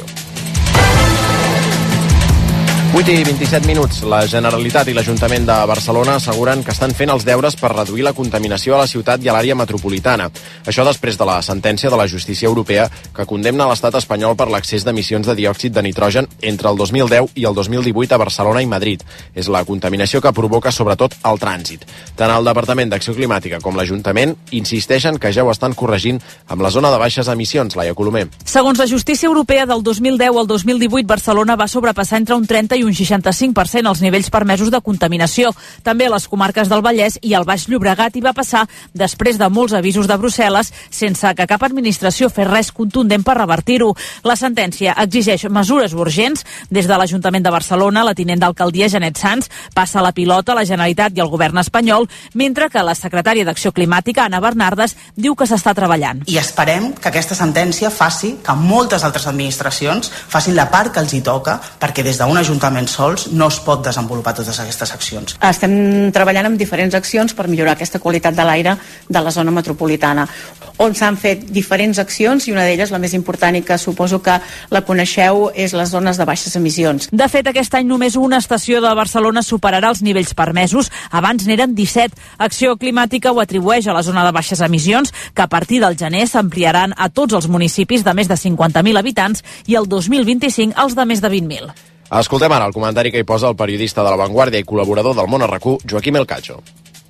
8 i 27 minuts. La Generalitat i l'Ajuntament de Barcelona asseguren que estan fent els deures per reduir la contaminació a la ciutat i a l'àrea metropolitana. Això després de la sentència de la justícia europea que condemna l'estat espanyol per l'excés d'emissions de diòxid de nitrogen entre el 2010 i el 2018 a Barcelona i Madrid. És la contaminació que provoca sobretot el trànsit. Tant el Departament d'Acció Climàtica com l'Ajuntament insisteixen que ja ho estan corregint amb la zona de baixes emissions, Laia Colomer. Segons la justícia europea, del 2010 al 2018, Barcelona va sobrepassar entre un 30 i un 65% els nivells permesos de contaminació. També a les comarques del Vallès i al Baix Llobregat hi va passar després de molts avisos de Brussel·les sense que cap administració fes res contundent per revertir-ho. La sentència exigeix mesures urgents. Des de l'Ajuntament de Barcelona, la tinent d'alcaldia Janet Sans passa la pilota a la Generalitat i al govern espanyol, mentre que la secretària d'Acció Climàtica, Anna Bernardes, diu que s'està treballant. I esperem que aquesta sentència faci que moltes altres administracions facin la part que els hi toca, perquè des d'un ajuntament sols no es pot desenvolupar totes aquestes accions. Estem treballant amb diferents accions per millorar aquesta qualitat de l'aire de la zona metropolitana, on s'han fet diferents accions i una d'elles, la més important i que suposo que la coneixeu, és les zones de baixes emissions. De fet, aquest any només una estació de Barcelona superarà els nivells permesos. Abans n'eren 17. Acció Climàtica ho atribueix a la zona de baixes emissions, que a partir del gener s'ampliaran a tots els municipis de més de 50.000 habitants i el 2025 als de més de 20.000. Escoltem ara el comentari que hi posa el periodista de La Vanguardia i col·laborador del Món a RAC1, Joaquim El Cacho.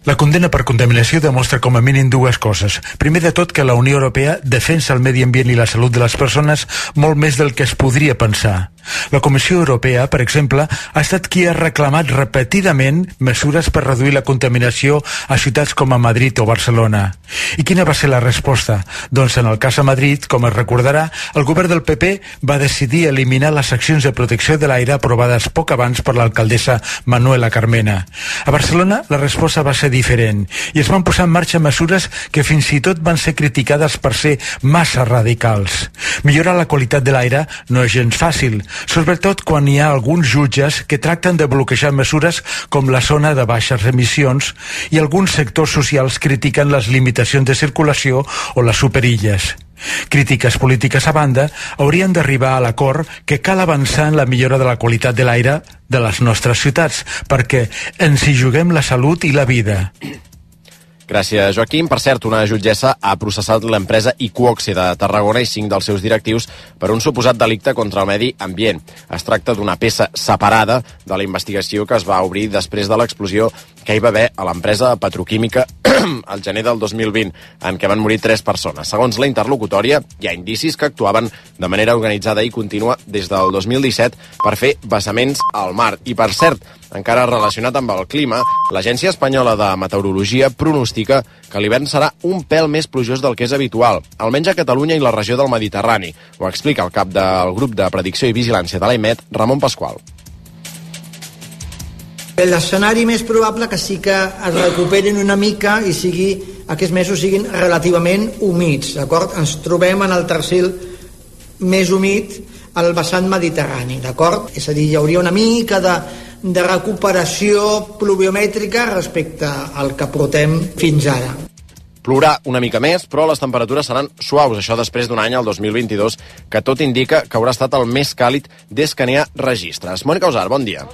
La condemna per contaminació demostra com a mínim dues coses. Primer de tot, que la Unió Europea defensa el medi ambient i la salut de les persones molt més del que es podria pensar. La Comissió Europea, per exemple, ha estat qui ha reclamat repetidament mesures per reduir la contaminació a ciutats com a Madrid o Barcelona. I quina va ser la resposta? Doncs en el cas a Madrid, com es recordarà, el govern del PP va decidir eliminar les accions de protecció de l'aire aprovades poc abans per l'alcaldessa Manuela Carmena. A Barcelona, la resposta va ser diferent i es van posar en marxa mesures que fins i tot van ser criticades per ser massa radicals. Millorar la qualitat de l'aire no és gens fàcil, sobretot quan hi ha alguns jutges que tracten de bloquejar mesures com la zona de baixes emissions i alguns sectors socials critiquen les limitacions de circulació o les superilles. Crítiques polítiques a banda, haurien d'arribar a l'acord que cal avançar en la millora de la qualitat de l'aire de les nostres ciutats, perquè ens hi juguem la salut i la vida. Gràcies, Joaquim. Per cert, una jutgessa ha processat l'empresa Iquoxe de Tarragona i 5 dels seus directius per un suposat delicte contra el medi ambient. Es tracta d'una peça separada de la investigació que es va obrir després de l'explosió que hi va haver a l'empresa petroquímica al gener del 2020, en què van morir 3 persones. Segons la interlocutòria, hi ha indicis que actuaven de manera organitzada i contínua des del 2017 per fer vessaments al mar. I, per cert, encara relacionat amb el clima, l'Agència Espanyola de Meteorologia pronostica que l'hivern serà un pèl més plujós del que és habitual, almenys a Catalunya i la regió del Mediterrani. Ho explica el cap del grup de predicció i vigilància de l'AEMET, Ramon Pasqual. L'escenari més probable que sí que es recuperin una mica i aquests mesos siguin relativament humits, d'acord? Ens trobem en el tercil més humit al vessant mediterrani, d'acord? És a dir, hi hauria una mica de recuperació pluviomètrica respecte al que portem fins ara. Plourà una mica més, però les temperatures seran suaus, això després d'un any, el 2022, que tot indica que haurà estat el més càlid des que n'hi ha registres. Mònica Usar, bon dia.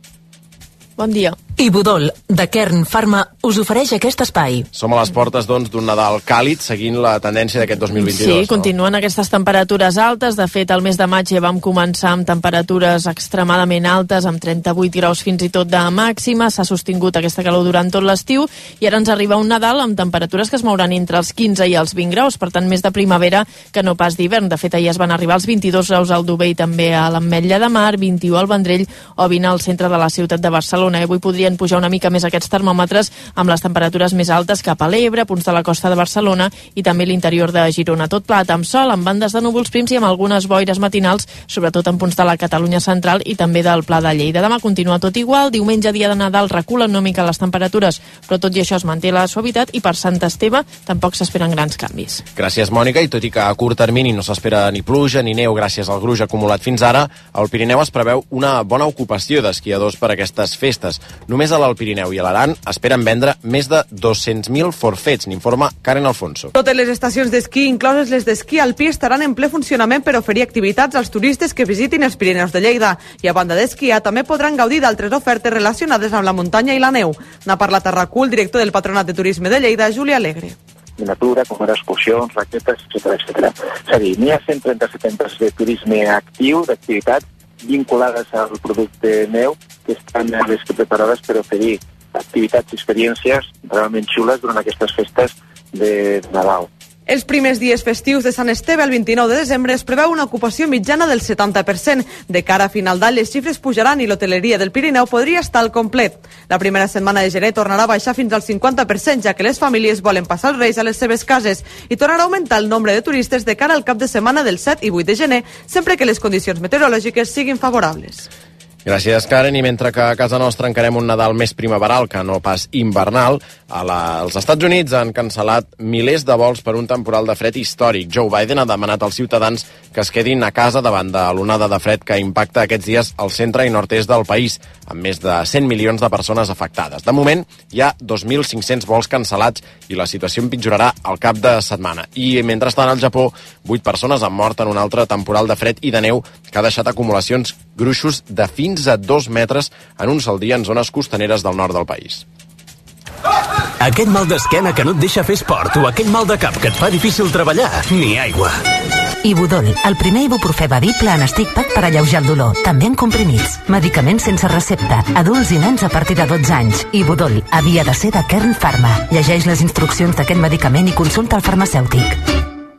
Bon dia. I Budol, de Kern Pharma, us ofereix aquest espai. Som a les portes, doncs, d'un Nadal càlid, seguint la tendència d'aquest 2022. Sí, continuen aquestes temperatures altes. De fet, el mes de maig ja vam començar amb temperatures extremadament altes, amb 38 graus fins i tot de màxima. S'ha sostingut aquesta calor durant tot l'estiu i ara ens arriba un Nadal amb temperatures que es mouran entre els 15 i els 20 graus, per tant, més de primavera que no pas d'hivern. De fet, ahir es van arribar als 22 graus al Dovell, també a l'Ametlla de Mar, 21 al Vendrell o 20 al centre de la ciutat de Barcelona. Avui podrien pujar una mica més aquests termòmetres amb les temperatures més altes cap a l'Ebre, punts de la costa de Barcelona i també l'interior de Girona. Tot plat amb sol, amb bandes de núvols prims i amb algunes boires matinals, sobretot en punts de la Catalunya central i també del Pla de Lleida. Demà continua tot igual, diumenge, dia de Nadal, reculen una mica les temperatures, però tot i això es manté la suavitat i per Sant Esteve tampoc s'esperen grans canvis. Gràcies, Mònica, i tot i que a curt termini no s'espera ni pluja ni neu gràcies al gruix acumulat fins ara, al Pirineu es preveu una bona ocupació d'esquiadors per a aquestes festes. Només a l'Alt Pirineu i a l'Aran esperen vendre més de 200.000 forfets, n'informa Karen Alfonso. Totes les estacions d'esquí, incloses les d'esquí alpí, estaran en ple funcionament per oferir activitats als turistes que visitin els Pirineus de Lleida. I a banda d'esquiar també podran gaudir d'altres ofertes relacionades amb la muntanya i la neu. N'ha parlat a RAC1 el director del Patronat de Turisme de Lleida, Júlia Alegre. De natura, com ara excursions, raquetes, etc. És a dir, n'hi ha 137 centres de turisme actiu, d'activitats, vinculades al producte neu, que estan preparades per oferir activitats i experiències realment xules durant aquestes festes de Nadal. Els primers dies festius de Sant Esteve, el 29 de desembre, es preveu una ocupació mitjana del 70%. De cara a final d'any, les xifres pujaran i l'hoteleria del Pirineu podria estar al complet. La primera setmana de gener tornarà a baixar fins al 50%, ja que les famílies volen passar els Reis a les seves cases, i tornarà a augmentar el nombre de turistes de cara al cap de setmana del 7 i 8 de gener, sempre que les condicions meteorològiques siguin favorables. Gràcies, Karen. I mentre que a casa nostra encarem un Nadal més primaveral que no pas invernal, els Estats Units han cancel·lat milers de vols per un temporal de fred històric. Joe Biden ha demanat als ciutadans que es quedin a casa davant de l'onada de fred que impacta aquests dies al centre i nord-est del país, amb més de 100 milions de persones afectades. De moment, hi ha 2.500 vols cancel·lats i la situació empitjorarà al cap de setmana. I, mentrestant, al Japó, 8 persones han mort en un altre temporal de fred i de neu que ha deixat acumulacions gruixos de fins a 2 metres en un sol dia en zones costaneres del nord del país. Aquest mal d'esquena que no et deixa fer esport o aquell mal de cap que et fa difícil treballar, ni aigua. Ibudol, el primer ibuprofè bevible en stick pack per alleujar el dolor, també en comprimits. Medicaments sense recepta, adults i nens a partir de 12 anys. Ibudol havia de ser de Kern Pharma. Llegeix les instruccions d'aquest medicament i consulta el farmacèutic.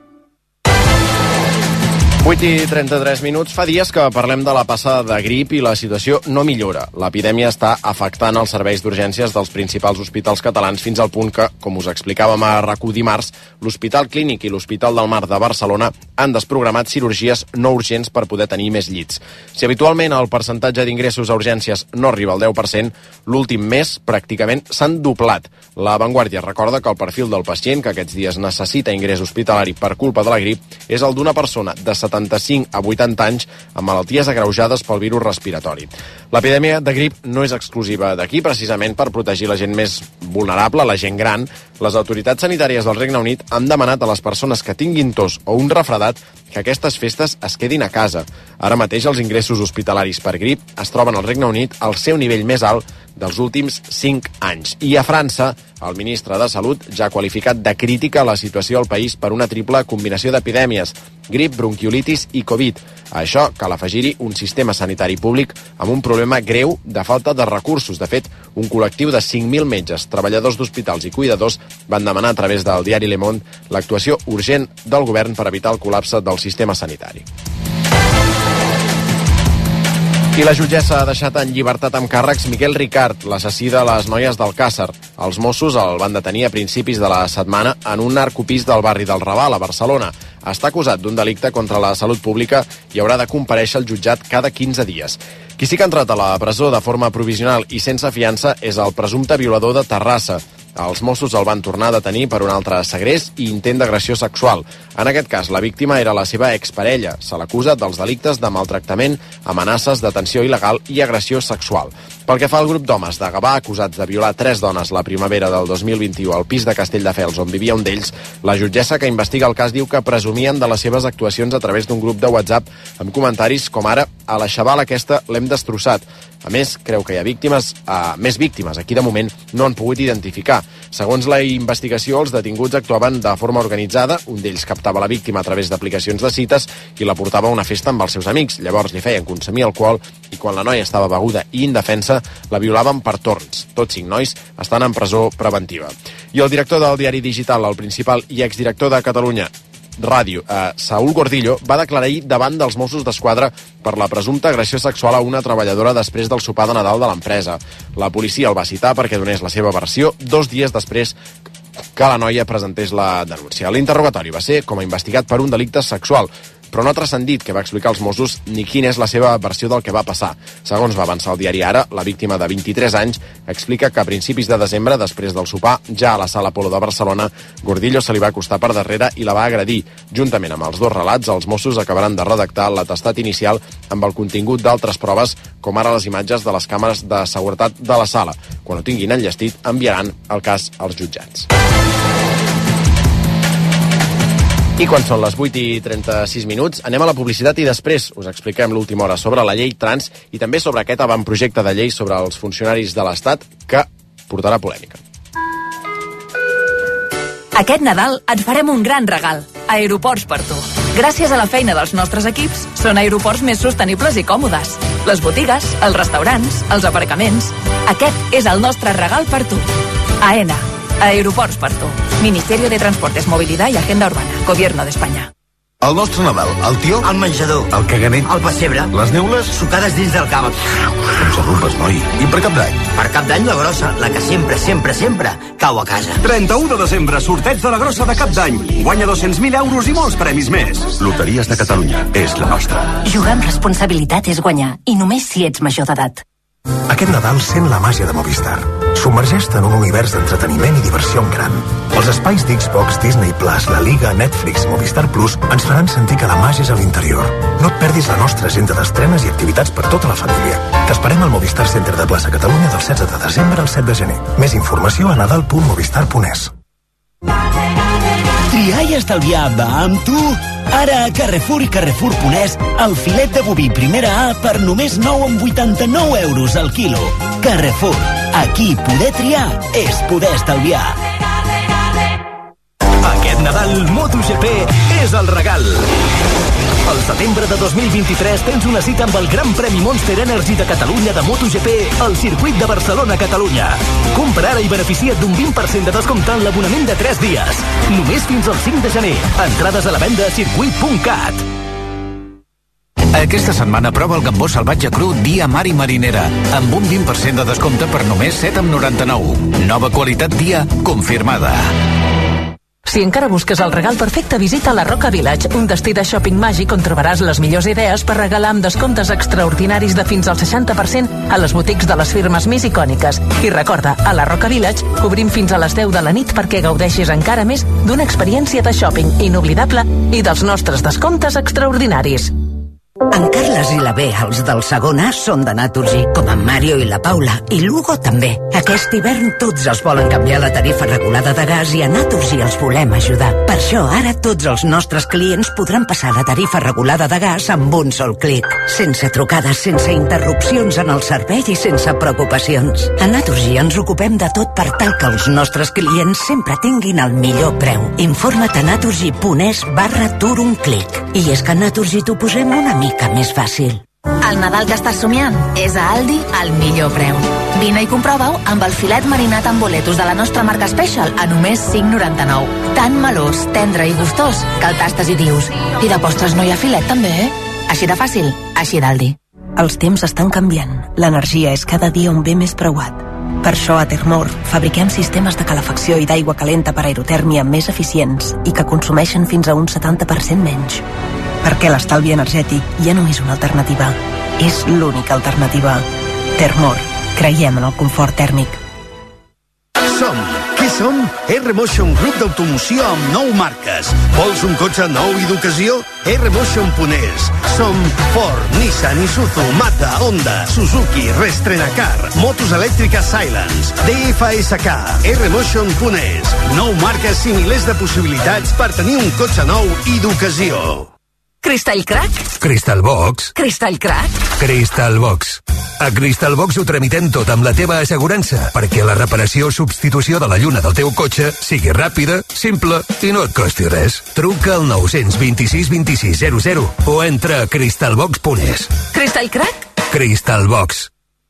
8:33. Fa dies que parlem de la passada de grip i la situació no millora. L'epidèmia està afectant els serveis d'urgències dels principals hospitals catalans fins al punt que, com us explicàvem a RAC1 dimarts, l'Hospital Clínic i l'Hospital del Mar de Barcelona han desprogramat cirurgies no urgents per poder tenir més llits. Si habitualment el percentatge d'ingressos a urgències no arriba al 10%, l'últim mes pràcticament s'han doblat. La Vanguardia recorda que el perfil del pacient que aquests dies necessita ingrés hospitalari per culpa de la grip és el d'una persona de 75 a 80 anys amb malalties agreujades pel virus respiratori. L'epidèmia de grip no és exclusiva d'aquí, precisament per protegir la gent més vulnerable, la gent gran. Les autoritats sanitàries del Regne Unit han demanat a les persones que tinguin tos o un refredat que aquestes festes es quedin a casa. Ara mateix els ingressos hospitalaris per grip es troben al Regne Unit al seu nivell més alt dels últims 5 anys. I a França, el ministre de Salut ja ha qualificat de crítica la situació al país per una triple combinació d'epidèmies, grip, bronquiolitis i Covid. A això cal afegir-hi un sistema sanitari públic amb un problema greu de falta de recursos. De fet, un col·lectiu de 5.000 metges, treballadors d'hospitals i cuidadors van demanar a través del diari Le Monde l'actuació urgent del govern per evitar el col·lapse del sistema sanitari. I la jutgessa ha deixat en llibertat amb càrrecs Miquel Ricard, l'assassí de les noies d'Alcàsser. Els Mossos el van detenir a principis de la setmana en un narcopís del barri del Raval, a Barcelona. Està acusat d'un delicte contra la salut pública i haurà de comparèixer al jutjat cada 15 dies. Qui sí que ha entrat a la presó de forma provisional i sense fiança és el presumpte violador de Terrassa. Els Mossos el van tornar a detenir per un altre segrest i intent d'agressió sexual. En aquest cas, la víctima era la seva exparella. Se l'acusa dels delictes de maltractament, amenaces, detenció il·legal i agressió sexual. Pel que fa al grup d'homes de Gavà, acusats de violar 3 dones la primavera del 2021 al pis de Castelldefels, on vivia un d'ells, la jutgessa que investiga el cas diu que presumien de les seves actuacions a través d'un grup de WhatsApp amb comentaris com ara «A la xavala aquesta l'hem destrossat». A més, creu que hi ha més víctimes. Aquí, de moment, no han pogut identificar. Segons la investigació, els detinguts actuaven de forma organitzada. Un d'ells captava la víctima a través d'aplicacions de cites i la portava a una festa amb els seus amics. Llavors li feien consumir alcohol i quan la noia estava beguda i indefensa, la violaven per torns. Tots 5 nois estan en presó preventiva. I el director del diari digital, el principal i exdirector de Catalunya Ràdio, Saúl Gordillo, va declarar ahir davant dels Mossos d'Esquadra per la presumpta agressió sexual a una treballadora després del sopar de Nadal de l'empresa. La policia el va citar perquè donés la seva versió 2 dies després que la noia presentés la denúncia. L'interrogatori va ser com a investigat per un delicte sexual, però no ha transcendit què va explicar als Mossos ni quina és la seva versió del que va passar. Segons va avançar el diari Ara, la víctima de 23 anys explica que a principis de desembre, després del sopar, ja a la Sala Polo de Barcelona, Gordillo se li va acostar per darrere i la va agredir. Juntament amb els 2 relats, els Mossos acabaran de redactar l'atestat inicial amb el contingut d'altres proves, com ara les imatges de les càmeres de seguretat de la sala. Quan ho tinguin enllestit, enviaran el cas als jutjats. I quan són les 8:36, anem a la publicitat i després us expliquem l'última hora sobre la llei trans i també sobre aquest avantprojecte de llei sobre els funcionaris de l'Estat que portarà polèmica. Aquest Nadal et farem un gran regal. Aeroports per tu. Gràcies a la feina dels nostres equips, són aeroports més sostenibles i còmodes. Les botigues, els restaurants, els aparcaments... Aquest és el nostre regal per tu. AENA. Aeroports per tu. Ministerio de Transportes, Movilidad y Agenda Urbana. Gobierno de España. El nostre Nadal, el tió, el menjador, el caganer, el pessebre, les neules, sucades dins del cava. Com s'arrupes, noi. I per Cap d'Any? Per Cap d'Any la grossa, la que sempre, sempre, sempre cau a casa. 31 de desembre, sorteig de la grossa de Cap d'Any. Guanya 200.000 euros i molts premis més. Loteries de Catalunya, és la nostra. Jugar amb responsabilitat és guanyar, i només si ets major d'edat. Aquest Nadal sent la màgia de Movistar. Submergeix-te en un univers d'entreteniment i diversió en gran. Els espais d'Xbox, Disney+, la Liga, Netflix, Movistar Plus ens faran sentir que la màgia és a l'interior. No et perdis la nostra agenda d'estrenes i activitats per tota la família. T'esperem al Movistar Center de Plaça Catalunya del 16 de desembre al 7 de gener. Més informació a nadal.movistar.es. Triar i estalviar va amb tu? Ara a Carrefour i Carrefour.es el filet de boví primera A per només 9,89 euros al quilo. Carrefour. Aquí poder triar és poder estalviar. Aquest Nadal MotoGP és el regal. Al setembre de 2023 tens una cita amb el Gran Premi Monster Energy de Catalunya de MotoGP al circuit de Barcelona-Catalunya. Compra ara i beneficia't d'un 20% de descompte en l'abonament de 3 dies. Només fins al 5 de gener. Entrades a la venda a circuit.cat. Aquesta setmana prova el gambó salvatge cru dia mar i marinera, amb un 20% de descompte per només 7,99. Nova qualitat dia confirmada. Si encara busques el regal perfecte, visita la Roca Village, un destí de shopping màgic on trobaràs les millors idees per regalar amb descomptes extraordinaris de fins al 60% a les botics de les firmes més icòniques. I recorda, a la Roca Village obrim fins a les 10 de la nit perquè gaudeixis encara més d'una experiència de shopping inoblidable i dels nostres descomptes extraordinaris. En Carles i la B, els del segon A, són de Naturgy, com en Mario i la Paula, i l'Hugo també. Aquest hivern tots els volen canviar la tarifa regulada de gas i a Naturgy els volem ajudar. Per això ara tots els nostres clients podran passar la tarifa regulada de gas amb un sol clic. Sense trucades, sense interrupcions en el servei i sense preocupacions. A Naturgy ens ocupem de tot per tal que els nostres clients sempre tinguin el millor preu. Informa't a naturgy.es/tur un clic. I és que a Naturgy t'ho posem una mica més fàcil. El Nadal que estàs somiant és a Aldi al millor preu. Vine i comprova-ho amb el filet marinat amb boletos de la nostra marca Special a només 5,99. Tan melós, tendre i gustós que el tastes i dius: i de postres no hi ha filet també, eh? Així de fàcil, així d'Aldi. Els temps estan canviant. L'energia és cada dia un bé més preuat. Per això a Termor fabriquem sistemes de calefacció i d'aigua calenta per aerotèrmia més eficients i que consumeixen fins a un 70% menys. Perquè l'estalvi energètic ja no és una alternativa, és l'única alternativa. Termor, creiem en el confort tèrmic. Som! Què som? R-Motion Grup d'automoció amb 9 marques. Vols un cotxe nou i d'ocasió? R-Motion.es. Som Ford, Nissan, Isuzu, Mazda, Honda, Suzuki, Restrenacar, motos elèctriques Silence, DFSK, R-Motion.es. 9 marques i milers de possibilitats per tenir un cotxe nou i d'ocasió. Crystal Crack? Crystal Box. Crystal Crack? Crystal Box. A Crystal Box ho tramitem tot amb la teva assegurança perquè la reparació o substitució de la lluna del teu cotxe sigui ràpida, simple i no et costi res. Truca al 926 26 00 o entra a crystalbox.es. Crystal Crack? Crystal Box.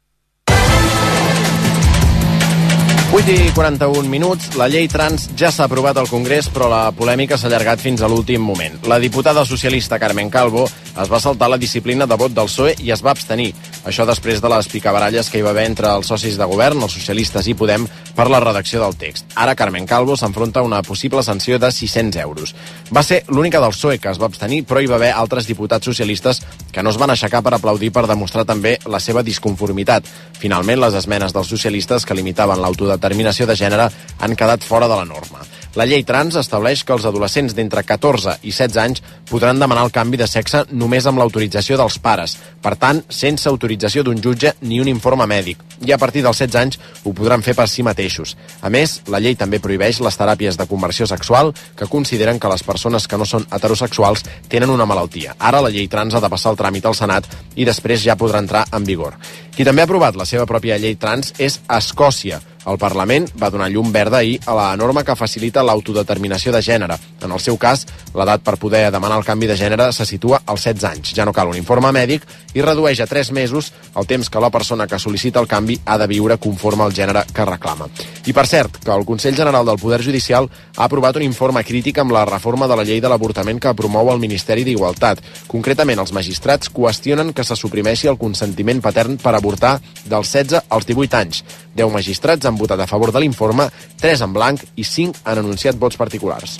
8:41. La llei trans ja s'ha aprovat al Congrés, però la polèmica s'ha allargat fins a l'últim moment. La diputada socialista Carmen Calvo es va saltar la disciplina de vot del PSOE i es va abstenir. Això després de les picabaralles que hi va haver entre els socis de govern, els socialistes i Podem, per la redacció del text. Ara Carmen Calvo s'enfronta a una possible sanció de 600 euros. Va ser l'única del PSOE que es va abstenir, però hi va haver altres diputats socialistes que no es van aixecar per aplaudir per demostrar també la seva disconformitat. Finalment, les esmenes dels socialistes que limitaven l'autodeterminació de gènere han quedat fora de la norma. La llei trans estableix que els adolescents d'entre 14 i 16 anys podran demanar el canvi de sexe només amb l'autorització dels pares, per tant, sense autorització d'un jutge ni un informe mèdic, i a partir dels 16 anys ho podran fer per si mateixos. A més, la llei també prohibeix les teràpies de conversió sexual que consideren que les persones que no són heterosexuals tenen una malaltia. Ara la llei trans ha de passar el tràmit al Senat i després ja podrà entrar en vigor. Qui també ha aprovat la seva pròpia llei trans és Escòcia. El Parlament va donar llum verda ahir a la norma que facilita l'autodeterminació de gènere. En el seu cas, l'edat per poder demanar el canvi de gènere se situa als 16 anys. Ja no cal un informe mèdic i redueix a 3 mesos el temps que la persona que sol·licita el canvi ha de viure conforme al gènere que reclama. I per cert, que el Consell General del Poder Judicial ha aprovat un informe crític amb la reforma de la llei de l'avortament que promou el Ministeri d'Igualtat. Concretament, els magistrats qüestionen que se suprimeixi el consentiment patern per avortar dels 16 als 18 anys. 10 magistrats han votat a favor de l'informe, 3 en blanc i 5 han anunciat vots particulars.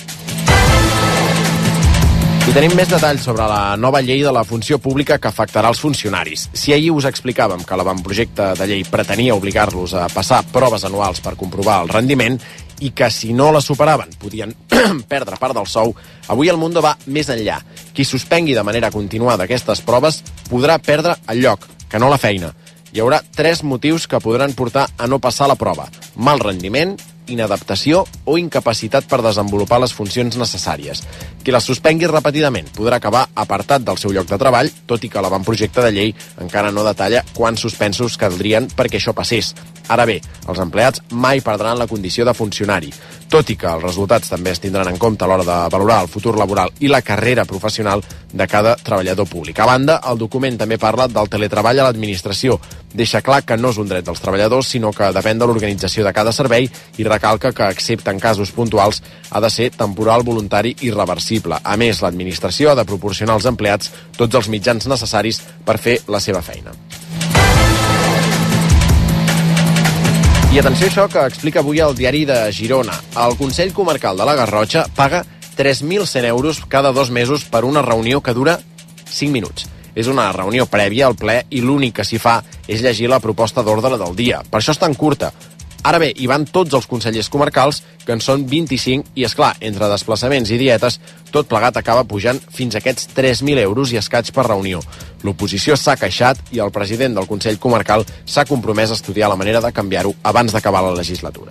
I tenim més detalls sobre la nova llei de la funció pública que afectarà els funcionaris. Si ahir us explicàvem que l'avantprojecte de llei pretenia obligar-los a passar proves anuals per comprovar el rendiment i que si no la superaven podien perdre part del sou, avui el Mundo va més enllà. Qui suspengui de manera continuada aquestes proves podrà perdre el lloc, que no la feina. Hi haurà 3 motius que podran portar a no passar la prova: mal rendiment, inadaptació o incapacitat per desenvolupar les funcions necessàries. Qui les suspengui repetidament podrà acabar apartat del seu lloc de treball, tot i que l'avantprojecte de llei encara no detalla quants suspensos caldrien perquè això passés. Ara bé, els empleats mai perdran la condició de funcionari, tot i que els resultats també es tindran en compte a l'hora de valorar el futur laboral i la carrera professional de cada treballador públic. A banda, el document també parla del teletreball a l'administració. Deixa clar que no és un dret dels treballadors, sinó que depèn de l'organització de cada servei i recalca que, excepte en casos puntuals, ha de ser temporal, voluntari i reversible. A més, l'administració ha de proporcionar als empleats tots els mitjans necessaris per fer la seva feina. I atenció a això que explica avui el diari de Girona. El Consell Comarcal de la Garrotxa paga 3.100 euros cada 2 mesos per una reunió que dura 5 minuts. És una reunió prèvia al ple i l'únic que s'hi fa és llegir la proposta d'ordre del dia. Per això és tan curta. Ara bé, hi van tots els consellers comarcals, que en són 25, i és clar, entre desplaçaments i dietes, tot plegat acaba pujant fins a aquests 3.000 euros i escaig per reunió. L'oposició s'ha queixat i el president del Consell Comarcal s'ha compromès a estudiar la manera de canviar-ho abans d'acabar la legislatura.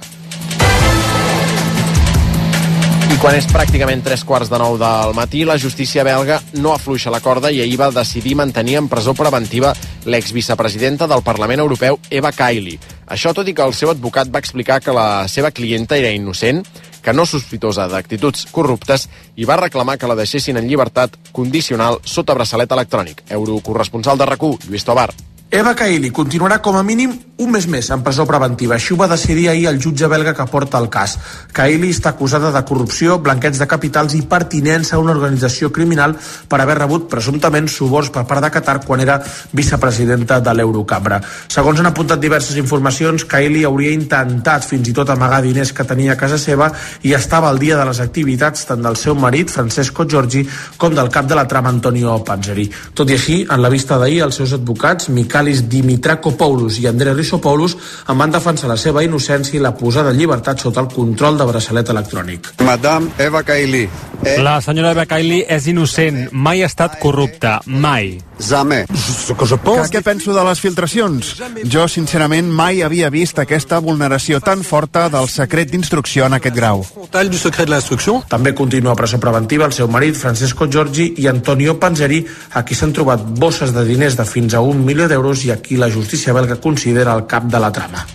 I quan és pràcticament 8:45 del matí, la justícia belga no afluixa la corda i ahir va decidir mantenir en presó preventiva l'exvicepresidenta del Parlament Europeu, Eva Kaili. Això tot i que el seu advocat va explicar que la seva clienta era innocent, que no sospitosa d'actituds corruptes, i va reclamar que la deixessin en llibertat condicional sota braçalet electrònic. Eurocorresponsal de RAC1, Lluís Tobar. Eva Kaili continuarà com a mínim un mes més en presó preventiva. Així ho va decidir ahir el jutge belga que porta el cas. Kaili està acusada de corrupció, blanqueig de capitals i pertinença a una organització criminal per haver rebut presumptament suborns per part de Qatar quan era vicepresidenta de l'Eurocambra. Segons han apuntat diverses informacions, Kaili hauria intentat fins i tot amagar diners que tenia a casa seva i estava al dia de les activitats tant del seu marit, Francesco Giorgi, com del cap de la trama, Antonio Panzeri. Tot i així, en la vista d'ahir, els seus advocats, Michalis Dimitrakopoulos i André Rissopoulos, en van defensar la seva innocència i la posada en llibertat sota el control de braçalet electrònic. Madame Eva Kaili. La senyora Eva Kaili és innocent, mai ha estat corrupta, mai. Jamais. Què penso de les filtracions? Jo, sincerament, mai havia vist aquesta vulneració tan forta del secret d'instrucció en aquest grau. També continua a presó preventiva el seu marit, Francesco Giorgi, i Antonio Panzeri, a qui s'han trobat bosses de diners de fins a 1 milió d'euros i a qui la justícia belga considera el cap de la trama.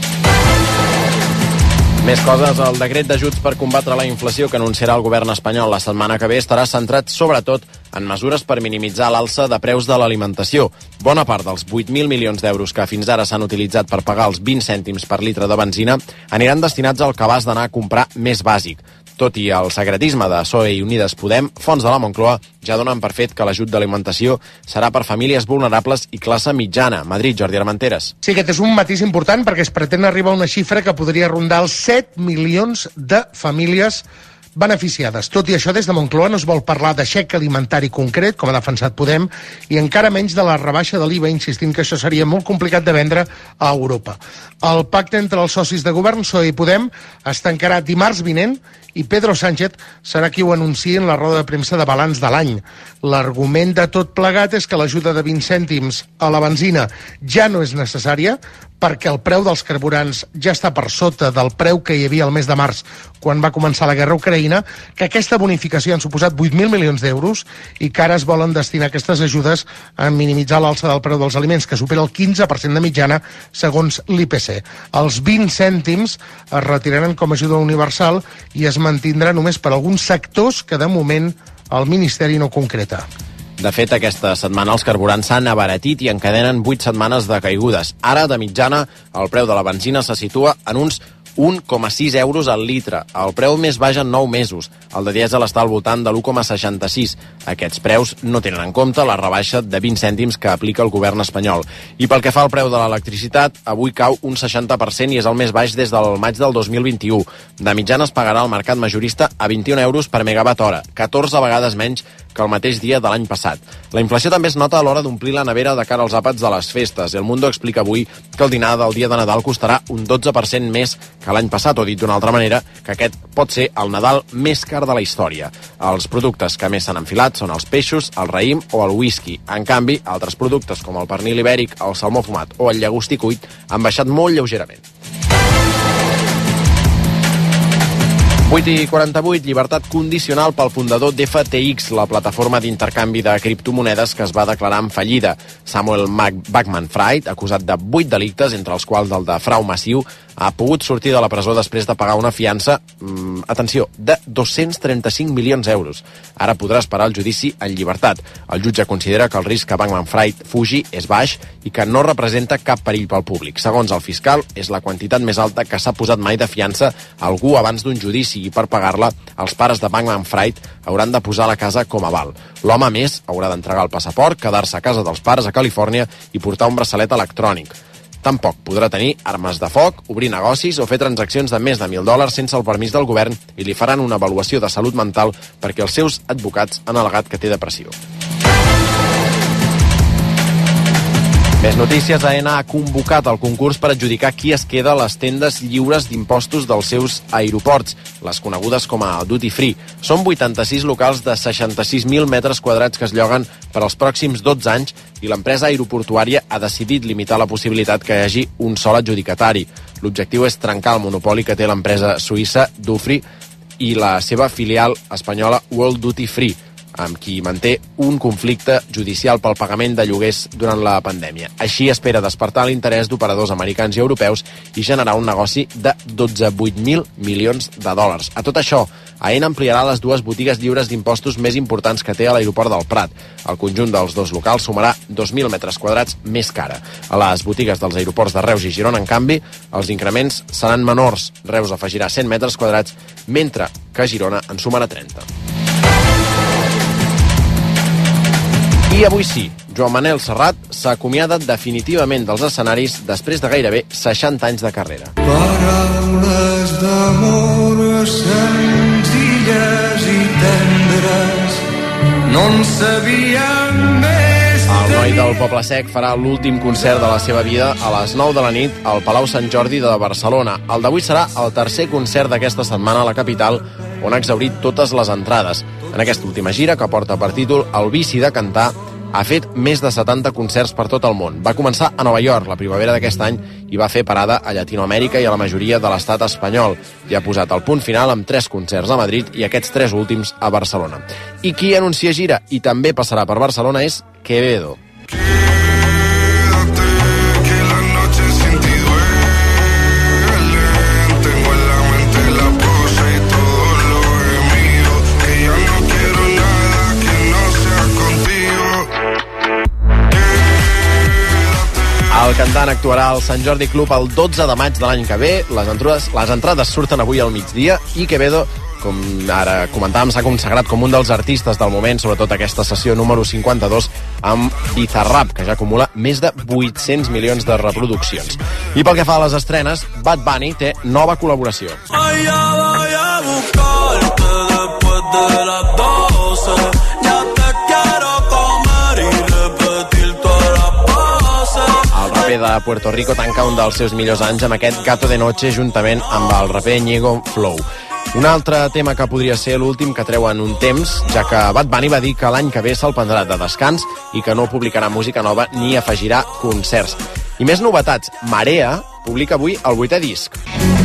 Més coses, el decret d'ajuts per combatre la inflació que anunciarà el govern espanyol la setmana que ve estarà centrat sobretot en mesures per minimitzar l'alça de preus de l'alimentació. Bona part dels 8.000 milions d'euros que fins ara s'han utilitzat per pagar els 20 cèntims per litre de benzina aniran destinats al cabàs d'anar a comprar més bàsic. Tot i el secretisme de PSOE i Unides Podem, fonts de la Moncloa ja donen per fet que l'ajut d'alimentació serà per famílies vulnerables i classe mitjana. Madrid, Jordi Armenteres. Sí, aquest és un matís important perquè es pretén arribar a una xifra que podria rondar els 7 milions de famílies beneficiades. Tot i això, des de Moncloa no es vol parlar de xec alimentari concret, com ha defensat Podem, i encara menys de la rebaixa de l'IVA, insistint que això seria molt complicat de vendre a Europa. El pacte entre els socis de govern, PSOE i Podem, es tancarà dimarts vinent i Pedro Sánchez serà qui ho anunciï en la roda de premsa de balanç de l'any. L'argument de tot plegat és que l'ajuda de 20 cèntims a la benzina ja no és necessària perquè el preu dels carburants ja està per sota del preu que hi havia el mes de març quan va començar la guerra a Ucraïna, que aquesta bonificació han suposat 8.000 milions d'euros i que ara es volen destinar aquestes ajudes a minimitzar l'alça del preu dels aliments, que supera el 15% de mitjana segons l'IPC. Els 20 cèntims es retiraran com a ajuda universal i es mantindrà només per alguns sectors que de moment el Ministeri no concreta. De fet, aquesta setmana els carburants s'han abaratit i encadenen 8 setmanes de caigudes. Ara, de mitjana, el preu de la benzina se situa en uns 1,6 euros al litre, el preu més baix en 9 mesos. El de dièsel està al voltant de l'1,66. Aquests preus no tenen en compte la rebaixa de 20 cèntims que aplica el govern espanyol. I pel que fa al preu de l'electricitat, avui cau un 60% i és el més baix des del maig del 2021. De mitjana es pagarà al mercat majorista a 21 euros per megawatt hora, 14 vegades menys que el mateix dia de l'any passat. La inflació també es nota a l'hora d'omplir la nevera de cara als àpats de les festes. El Mundo explica avui que el dinar del dia de Nadal costarà un 12% més que l'any passat, o dit d'una altra manera, que aquest pot ser el Nadal més car de la història. Els productes que més s'han enfilat són els peixos, el raïm o el whisky. En canvi, altres productes com el pernil ibèric, el salmó fumat o el llagostí cuit han baixat molt lleugerament. 8:48, llibertat condicional pel fundador d'FTX, la plataforma d'intercanvi de criptomonedes que es va declarar en fallida. Samuel Bankman-Fried, acusat de 8 delictes, entre els quals el de frau massiu, ha pogut sortir de la presó després de pagar una fiança, atenció, de 235 milions d'euros. Ara podrà esperar el judici en llibertat. El jutge considera que el risc que Bankman-Fried fugi és baix i que no representa cap perill pel públic. Segons el fiscal, és la quantitat més alta que s'ha posat mai de fiança a algú abans d'un judici, i per pagar-la, els pares de Bankman-Fried hauran de posar la casa com a aval. L'home, a més, haurà d'entregar el passaport, quedar-se a casa dels pares a Califòrnia i portar un braçalet electrònic. Tampoc podrà tenir armes de foc, obrir negocis o fer transaccions de més de $1.000 sense el permís del govern, i li faran una avaluació de salut mental perquè els seus advocats han al·legat que té depressió. Més notícies. AENA ha convocat el concurs per adjudicar qui es queda a les tendes lliures d'impostos dels seus aeroports, les conegudes com a duty free. Són 86 locals de 66.000 metres quadrats que es lloguen per als pròxims 12 anys, i l'empresa aeroportuària ha decidit limitar la possibilitat que hi hagi un sol adjudicatari. L'objectiu és trencar el monopoli que té l'empresa suïssa Dufry i la seva filial espanyola World Duty Free, amb qui manté un conflicte judicial pel pagament de lloguers durant la pandèmia. Així espera despertar l'interès d'operadors americans i europeus i generar un negoci de 12.000 milions de dòlars. A tot això, AENA ampliarà les dues botigues lliures d'impostos més importants que té a l'aeroport del Prat. El conjunt dels dos locals sumarà 2.000 metres quadrats més cara. A les botigues dels aeroports de Reus i Girona, en canvi, els increments seran menors. Reus afegirà 100 metres quadrats, mentre que Girona en sumarà 30. I avui sí, Joan Manel Serrat s'acomiada definitivament dels escenaris després de gairebé 60 anys de carrera. Paraules d'amor senzilles i tendres no en sabien més. El noi del Poble Sec farà l'últim concert de la seva vida a les 9 de la nit al Palau Sant Jordi de Barcelona. El d'avui serà el tercer concert d'aquesta setmana a la capital, on ha exhaurit totes les entrades. En aquesta última gira, que porta per títol El vici de cantar, ha fet més de 70 concerts per tot el món. Va començar a Nova York la primavera d'aquest any i va fer parada a Llatinoamèrica i a la majoria de l'estat espanyol. I ha posat el punt final amb 3 concerts a Madrid i aquests 3 últims a Barcelona. I qui anuncia gira i també passarà per Barcelona és Quevedo. El cantant actuarà al Sant Jordi Club el 12 de maig de l'any que ve. Les entrades surten avui al migdia i Quevedo, com ara comentàvem, s'ha consagrat com un dels artistes del moment, sobretot aquesta sessió número 52 amb Bizarrap, que ja acumula més de 800 milions de reproduccions. I pel que fa a les estrenes, Bad Bunny té nova col·laboració. Allá voy a buscarte después de las 12. Ya te quiero comer y repetir todas las bases. El raper de Puerto Rico tanca un dels seus millors anys amb aquest Gato de Noche juntament amb el raper Ñigo Flow. Un altre tema que podria ser l'últim que treu en un temps, ja que Bad Bunny va dir que l'any que ve se'l prendrà de descans i que no publicarà música nova ni afegirà concerts. I més novetats. Marea publica avui el 8è disc.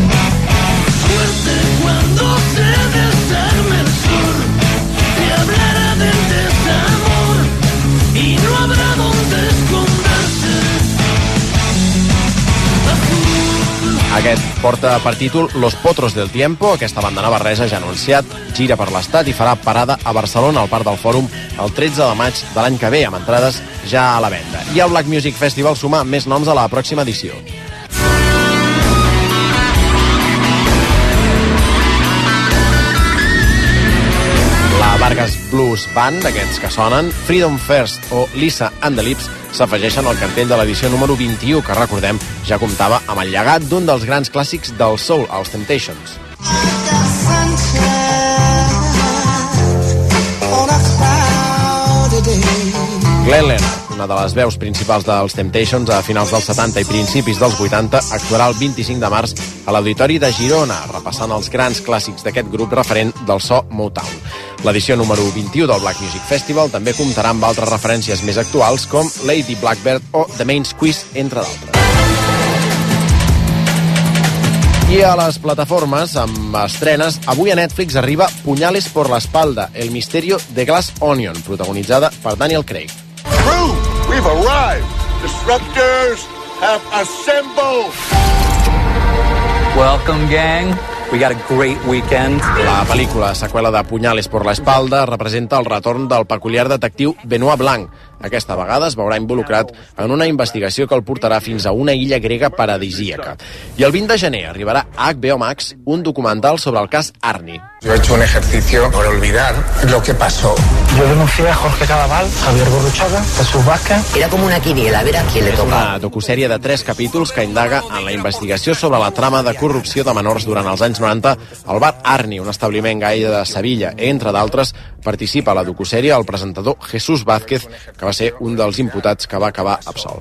Aquest porta per títol Los Potros del Tiempo. Aquesta banda navarresa ja ha anunciat gira per l'estat i farà parada a Barcelona al Parc del Fòrum el 13 de maig de l'any que ve, amb entrades ja a la venda. I el Black Music Festival suma més noms a la pròxima edició. Vargas Blues Band, aquests que sonen, Freedom First o Lisa and the Lips s'afegeixen al cartell de l'edició número 21, que recordem ja comptava amb el llegat d'un dels grans clàssics del soul, els Temptations. Glenn Leonard, una de les veus principals dels Temptations a finals dels 70 i principis dels 80, actuarà el 25 de març a l'Auditori de Girona, repassant els grans clàssics d'aquest grup referent del so Motown. L'edició número 21 del Black Music Festival també comptarà amb altres referències més actuals com Lady Blackbird o The Main Squeeze, entre d'altres. I a les plataformes, amb estrenes, avui a Netflix arriba Puñales por la espalda, el misterio de Glass Onion, protagonitzada per Daniel Craig. Crew, we've arrived. Disruptors have assembled. Welcome, gang. We got a great weekend. La pel·lícula, seqüela de Puñales por la espalda, representa el retorn del peculiar detectiu Benoit Blanc. Aquesta vegada es veurà involucrat en una investigació que el portarà fins a una illa grega paradisíaca. I el 20 de gener arribarà a HBO Max un documental sobre el cas Arni. Yo he hecho un ejercicio por olvidar lo que pasó. Yo denuncié a Jorge Cadaval, Javier Gurruchaga, Jesús Vázquez. Era como una quiniela, a ver a quién le toca. Una docusèrie de 3 capítols que indaga en la investigació sobre la trama de corrupció de menors durant els anys 90 al bar Arni, un establiment gai de Sevilla. Entre d'altres, participa a la docusèrie el presentador Jesús Vázquez, que va ser un dels imputats que va acabar absolt.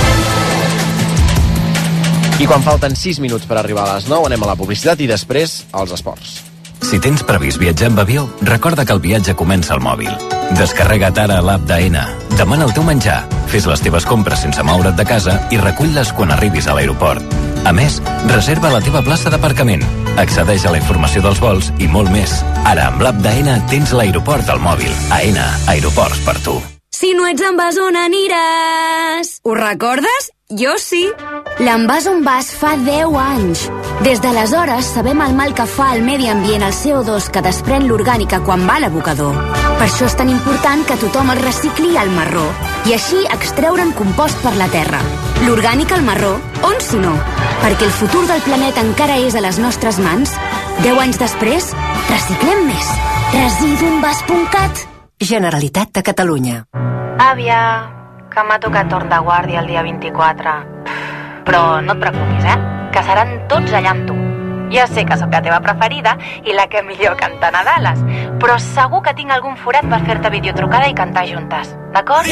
I quan falten 6 minuts per arribar a les 9, anem a la publicitat i després als esports. Si tens previst viatjar amb avió, recorda que el viatge comença al mòbil. Descarrega't ara l'app d'Aena. Demana el teu menjar, fes les teves compres sense moure't de casa i recull-les quan arribis a l'aeroport. A més, reserva la teva plaça d'aparcament, accedeix a la informació dels vols i molt més. Ara, amb l'app d'Aena, tens l'aeroport al mòbil. Aena, aeroports per tu. Si no ets amb Bas, on aniràs? Ho recordes? Jo sí. L'Envàs on vas fa 10 anys. Des d'aleshores sabem el mal que fa al medi ambient el CO2 que desprèn l'orgànica quan va a l'abocador. Per això és tan important que tothom el recicli al marró i així extreure'n compost per la terra. L'orgànica al marró, on si no? Perquè el futur del planeta encara és a les nostres mans. 10 anys després, reciclem més. Residuenvas.cat. Generalitat de Catalunya. Àvia, que m'ha tocat torn de guàrdia el dia 24. Però no et preocupis, que seran tots allà amb tu. Ja sé que sóc la teva preferida i la que millor canta Nadales, però segur que tinc algun forat per fer-te videotrucada i cantar juntes, d'acord?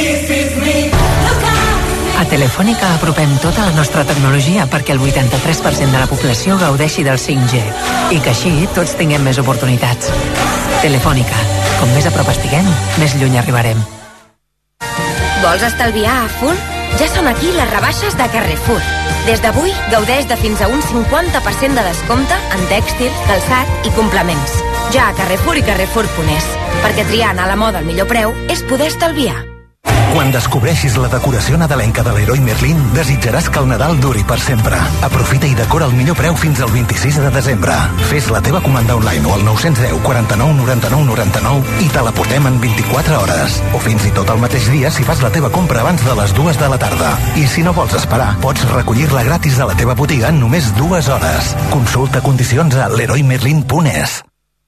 A Telefònica apropem tota la nostra tecnologia perquè el 83% de la població gaudeixi del 5G i que així tots tinguem més oportunitats. Telefònica. Com més a prop estiguem, més lluny arribarem. Vols estalviar a full? Ja són aquí les rebaixes de Carrefour. Des d'avui gaudeix de fins a un 50% de descompte en tèxtil, calçat i complements. Ja a Carrefour i Carrefour.es, perquè triar anar a la moda al millor preu és poder estalviar. Quan descobreixis la decoració nadalenca de l'Heroi Merlin, desitjaràs que el Nadal duri per sempre. Aprofita i decora al millor preu fins al 26 de desembre. Fes la teva comanda online o al 910 49 99 99 i te la portem en 24 hores. O fins i tot el mateix dia si fas la teva compra abans de les 2 de la tarda. I si no vols esperar, pots recollir-la gratis a la teva botiga en només 2 hores. Consulta condicions a leroymerlin.es.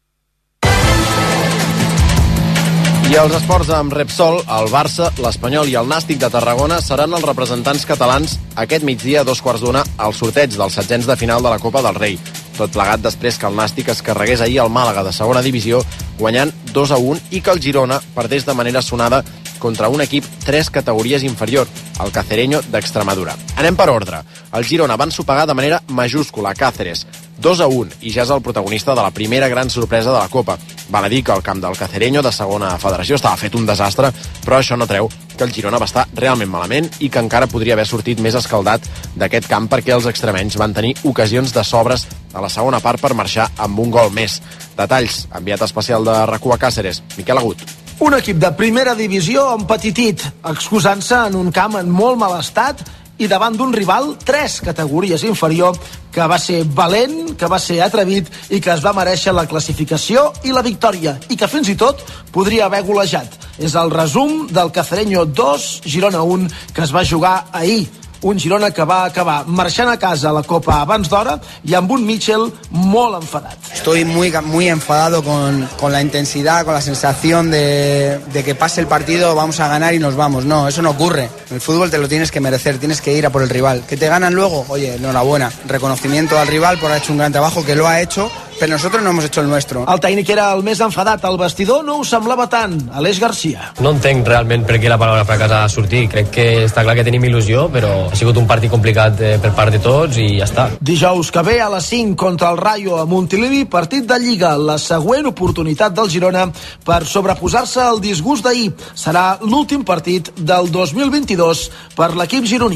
I els esports amb Repsol, el Barça, l'Espanyol i el Nàstic de Tarragona seran els representants catalans aquest migdia a 2:15 al sorteig dels setzents de final de la Copa del Rei. Tot plegat després que el Nàstic es carregués ahir al Màlaga de segona divisió, guanyant 2-1, i que el Girona perdés de manera sonada contra un equip 3 categories inferior, el Cacereño d'Extremadura. Anem per ordre. El Girona va ensopegar de manera majúscula a Cáceres, 2-1, i ja és el protagonista de la primera gran sorpresa de la Copa. Val a dir que el camp del Cacereño de segona federació estava fet un desastre, però això no treu que el Girona va estar realment malament i que encara podria haver sortit més escaldat d'aquest camp perquè els extremenys van tenir ocasions de sobres a la segona part per marxar amb un gol més. Detalls, enviat especial de RAC1 a Càceres, Miquel Agut. Un equip de primera divisió empetitit, excusant-se en un camp en molt mal estat i davant d'un rival 3 categories inferior que va ser valent, que va ser atrevit i que es va mereixer la classificació i la victòria i que fins i tot podria haver golejat. És el resum del Cacereño 2, Girona 1, que es va jugar ahir. Un Girona que va acabar marxant a casa a la Copa abans d'hora i amb un Mitchell molt enfadat. Estoy muy enfadado con la intensidad, con la sensación de que pase el partido, vamos a ganar y nos vamos. No, eso no ocurre. El fútbol te lo tienes que merecer, tienes que ir a por el rival. ¿Que te ganan luego? Oye, enhorabuena. Reconocimiento al rival por haber hecho un gran trabajo, que lo ha hecho, però nosotros no hemos hecho el nuestro. El tècnic era el més enfadat, al vestidor no ho semblava tant, Aleix Garcia. No entenc realment per què la paraula fracàs ha de sortir. Crec que està clar que tenim il·lusió, però ha sigut un partit complicat per part de tots i ja està. Dijous que ve a les 5 contra el Rayo a Montilivi, partit de Lliga, la següent oportunitat del Girona per sobreposar-se al disgust d'ahir. Serà l'últim partit del 2022 per l'equip gironí.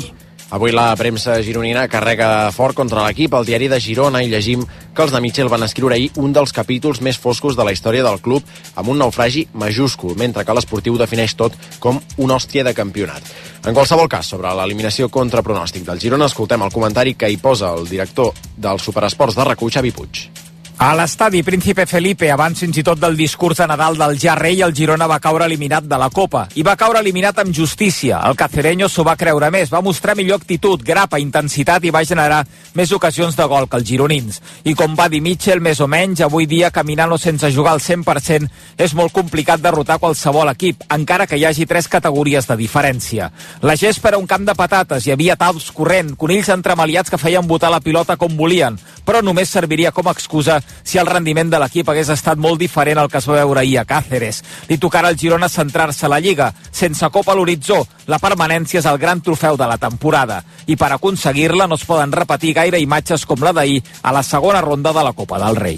Avui la premsa gironina carrega fort contra l'equip. Al diari de Girona hi llegim que els de Mitchell van escriure ahir un dels capítols més foscos de la història del club amb un naufragi majúscul, mentre que l'Esportiu defineix tot com una hòstia de campionat. En qualsevol cas, sobre l'eliminació contra pronòstic del Girona, escoltem el comentari que hi posa el director del Superesports de RAC1, Xavi Puig. A l'estadi Príncipe Felipe, abans fins i tot del discurs de Nadal del ja rei, el Girona va caure eliminat de la Copa. I va caure eliminat amb justícia. El cacereño s'ho va creure més, va mostrar millor actitud, grapa, intensitat i va generar més ocasions de gol que els gironins. I com va dir Mitchell, més o menys, avui dia caminant-lo sense jugar al 100% és molt complicat derrotar qualsevol equip, encara que hi hagi 3 categories de diferència. La gespa era un camp de patates, hi havia talps corrent, conills entremaliats que feien botar la pilota com volien, però només serviria com a excusa si el rendiment de l'equip hagués estat molt diferent al que es va veure ahir a Càceres. Li tocarà al Girona centrar-se a la Lliga. Sense Copa a l'horitzó, la permanència és el gran trofeu de la temporada. I per aconseguir-la no es poden repetir gaire imatges com la d'ahir a la segona ronda de la Copa del Rei.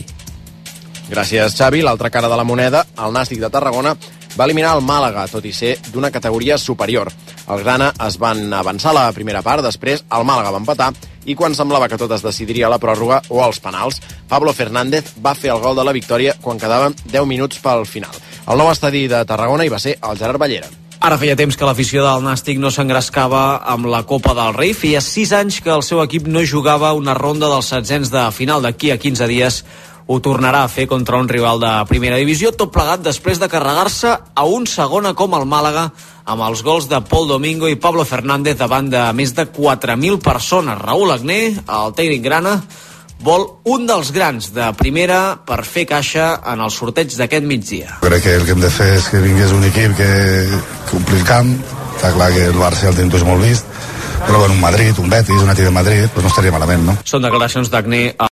Gràcies, Xavi. L'altra cara de la moneda, el Nàstic de Tarragona va eliminar el Màlaga, tot i ser d'una categoria superior. Els grana es van avançar a la primera part, després el Màlaga va empatar i quan semblava que tot es decidiria a la pròrroga o als penals, Pablo Fernández va fer el gol de la victòria quan quedaven 10 minuts pel final. El nou estadi de Tarragona hi va ser el Gerard Ballera. Ara feia temps que l'afició del Nàstic no s'engrescava amb la Copa del Rei. Feia 6 anys que el seu equip no jugava una ronda dels setzents de final. D'aquí a 15 dies ho tornarà a fer contra un rival de primera divisió, tot plegat després de carregar-se a un segona com el Màlaga amb els gols de Pol Domingo i Pablo Fernández davant de més de 4.000 persones. Raúl Agné, el tècnic grana, vol un dels grans de primera per fer caixa en el sorteig d'aquest migdia. Crec que el que hem de fer és que vingués un equip que ompli el camp. Està clar que el Barça el tenim tots molt vist, però bueno, un Madrid, un Betis, un equip de Madrid, doncs no estaria malament, no? Són declaracions d'Agné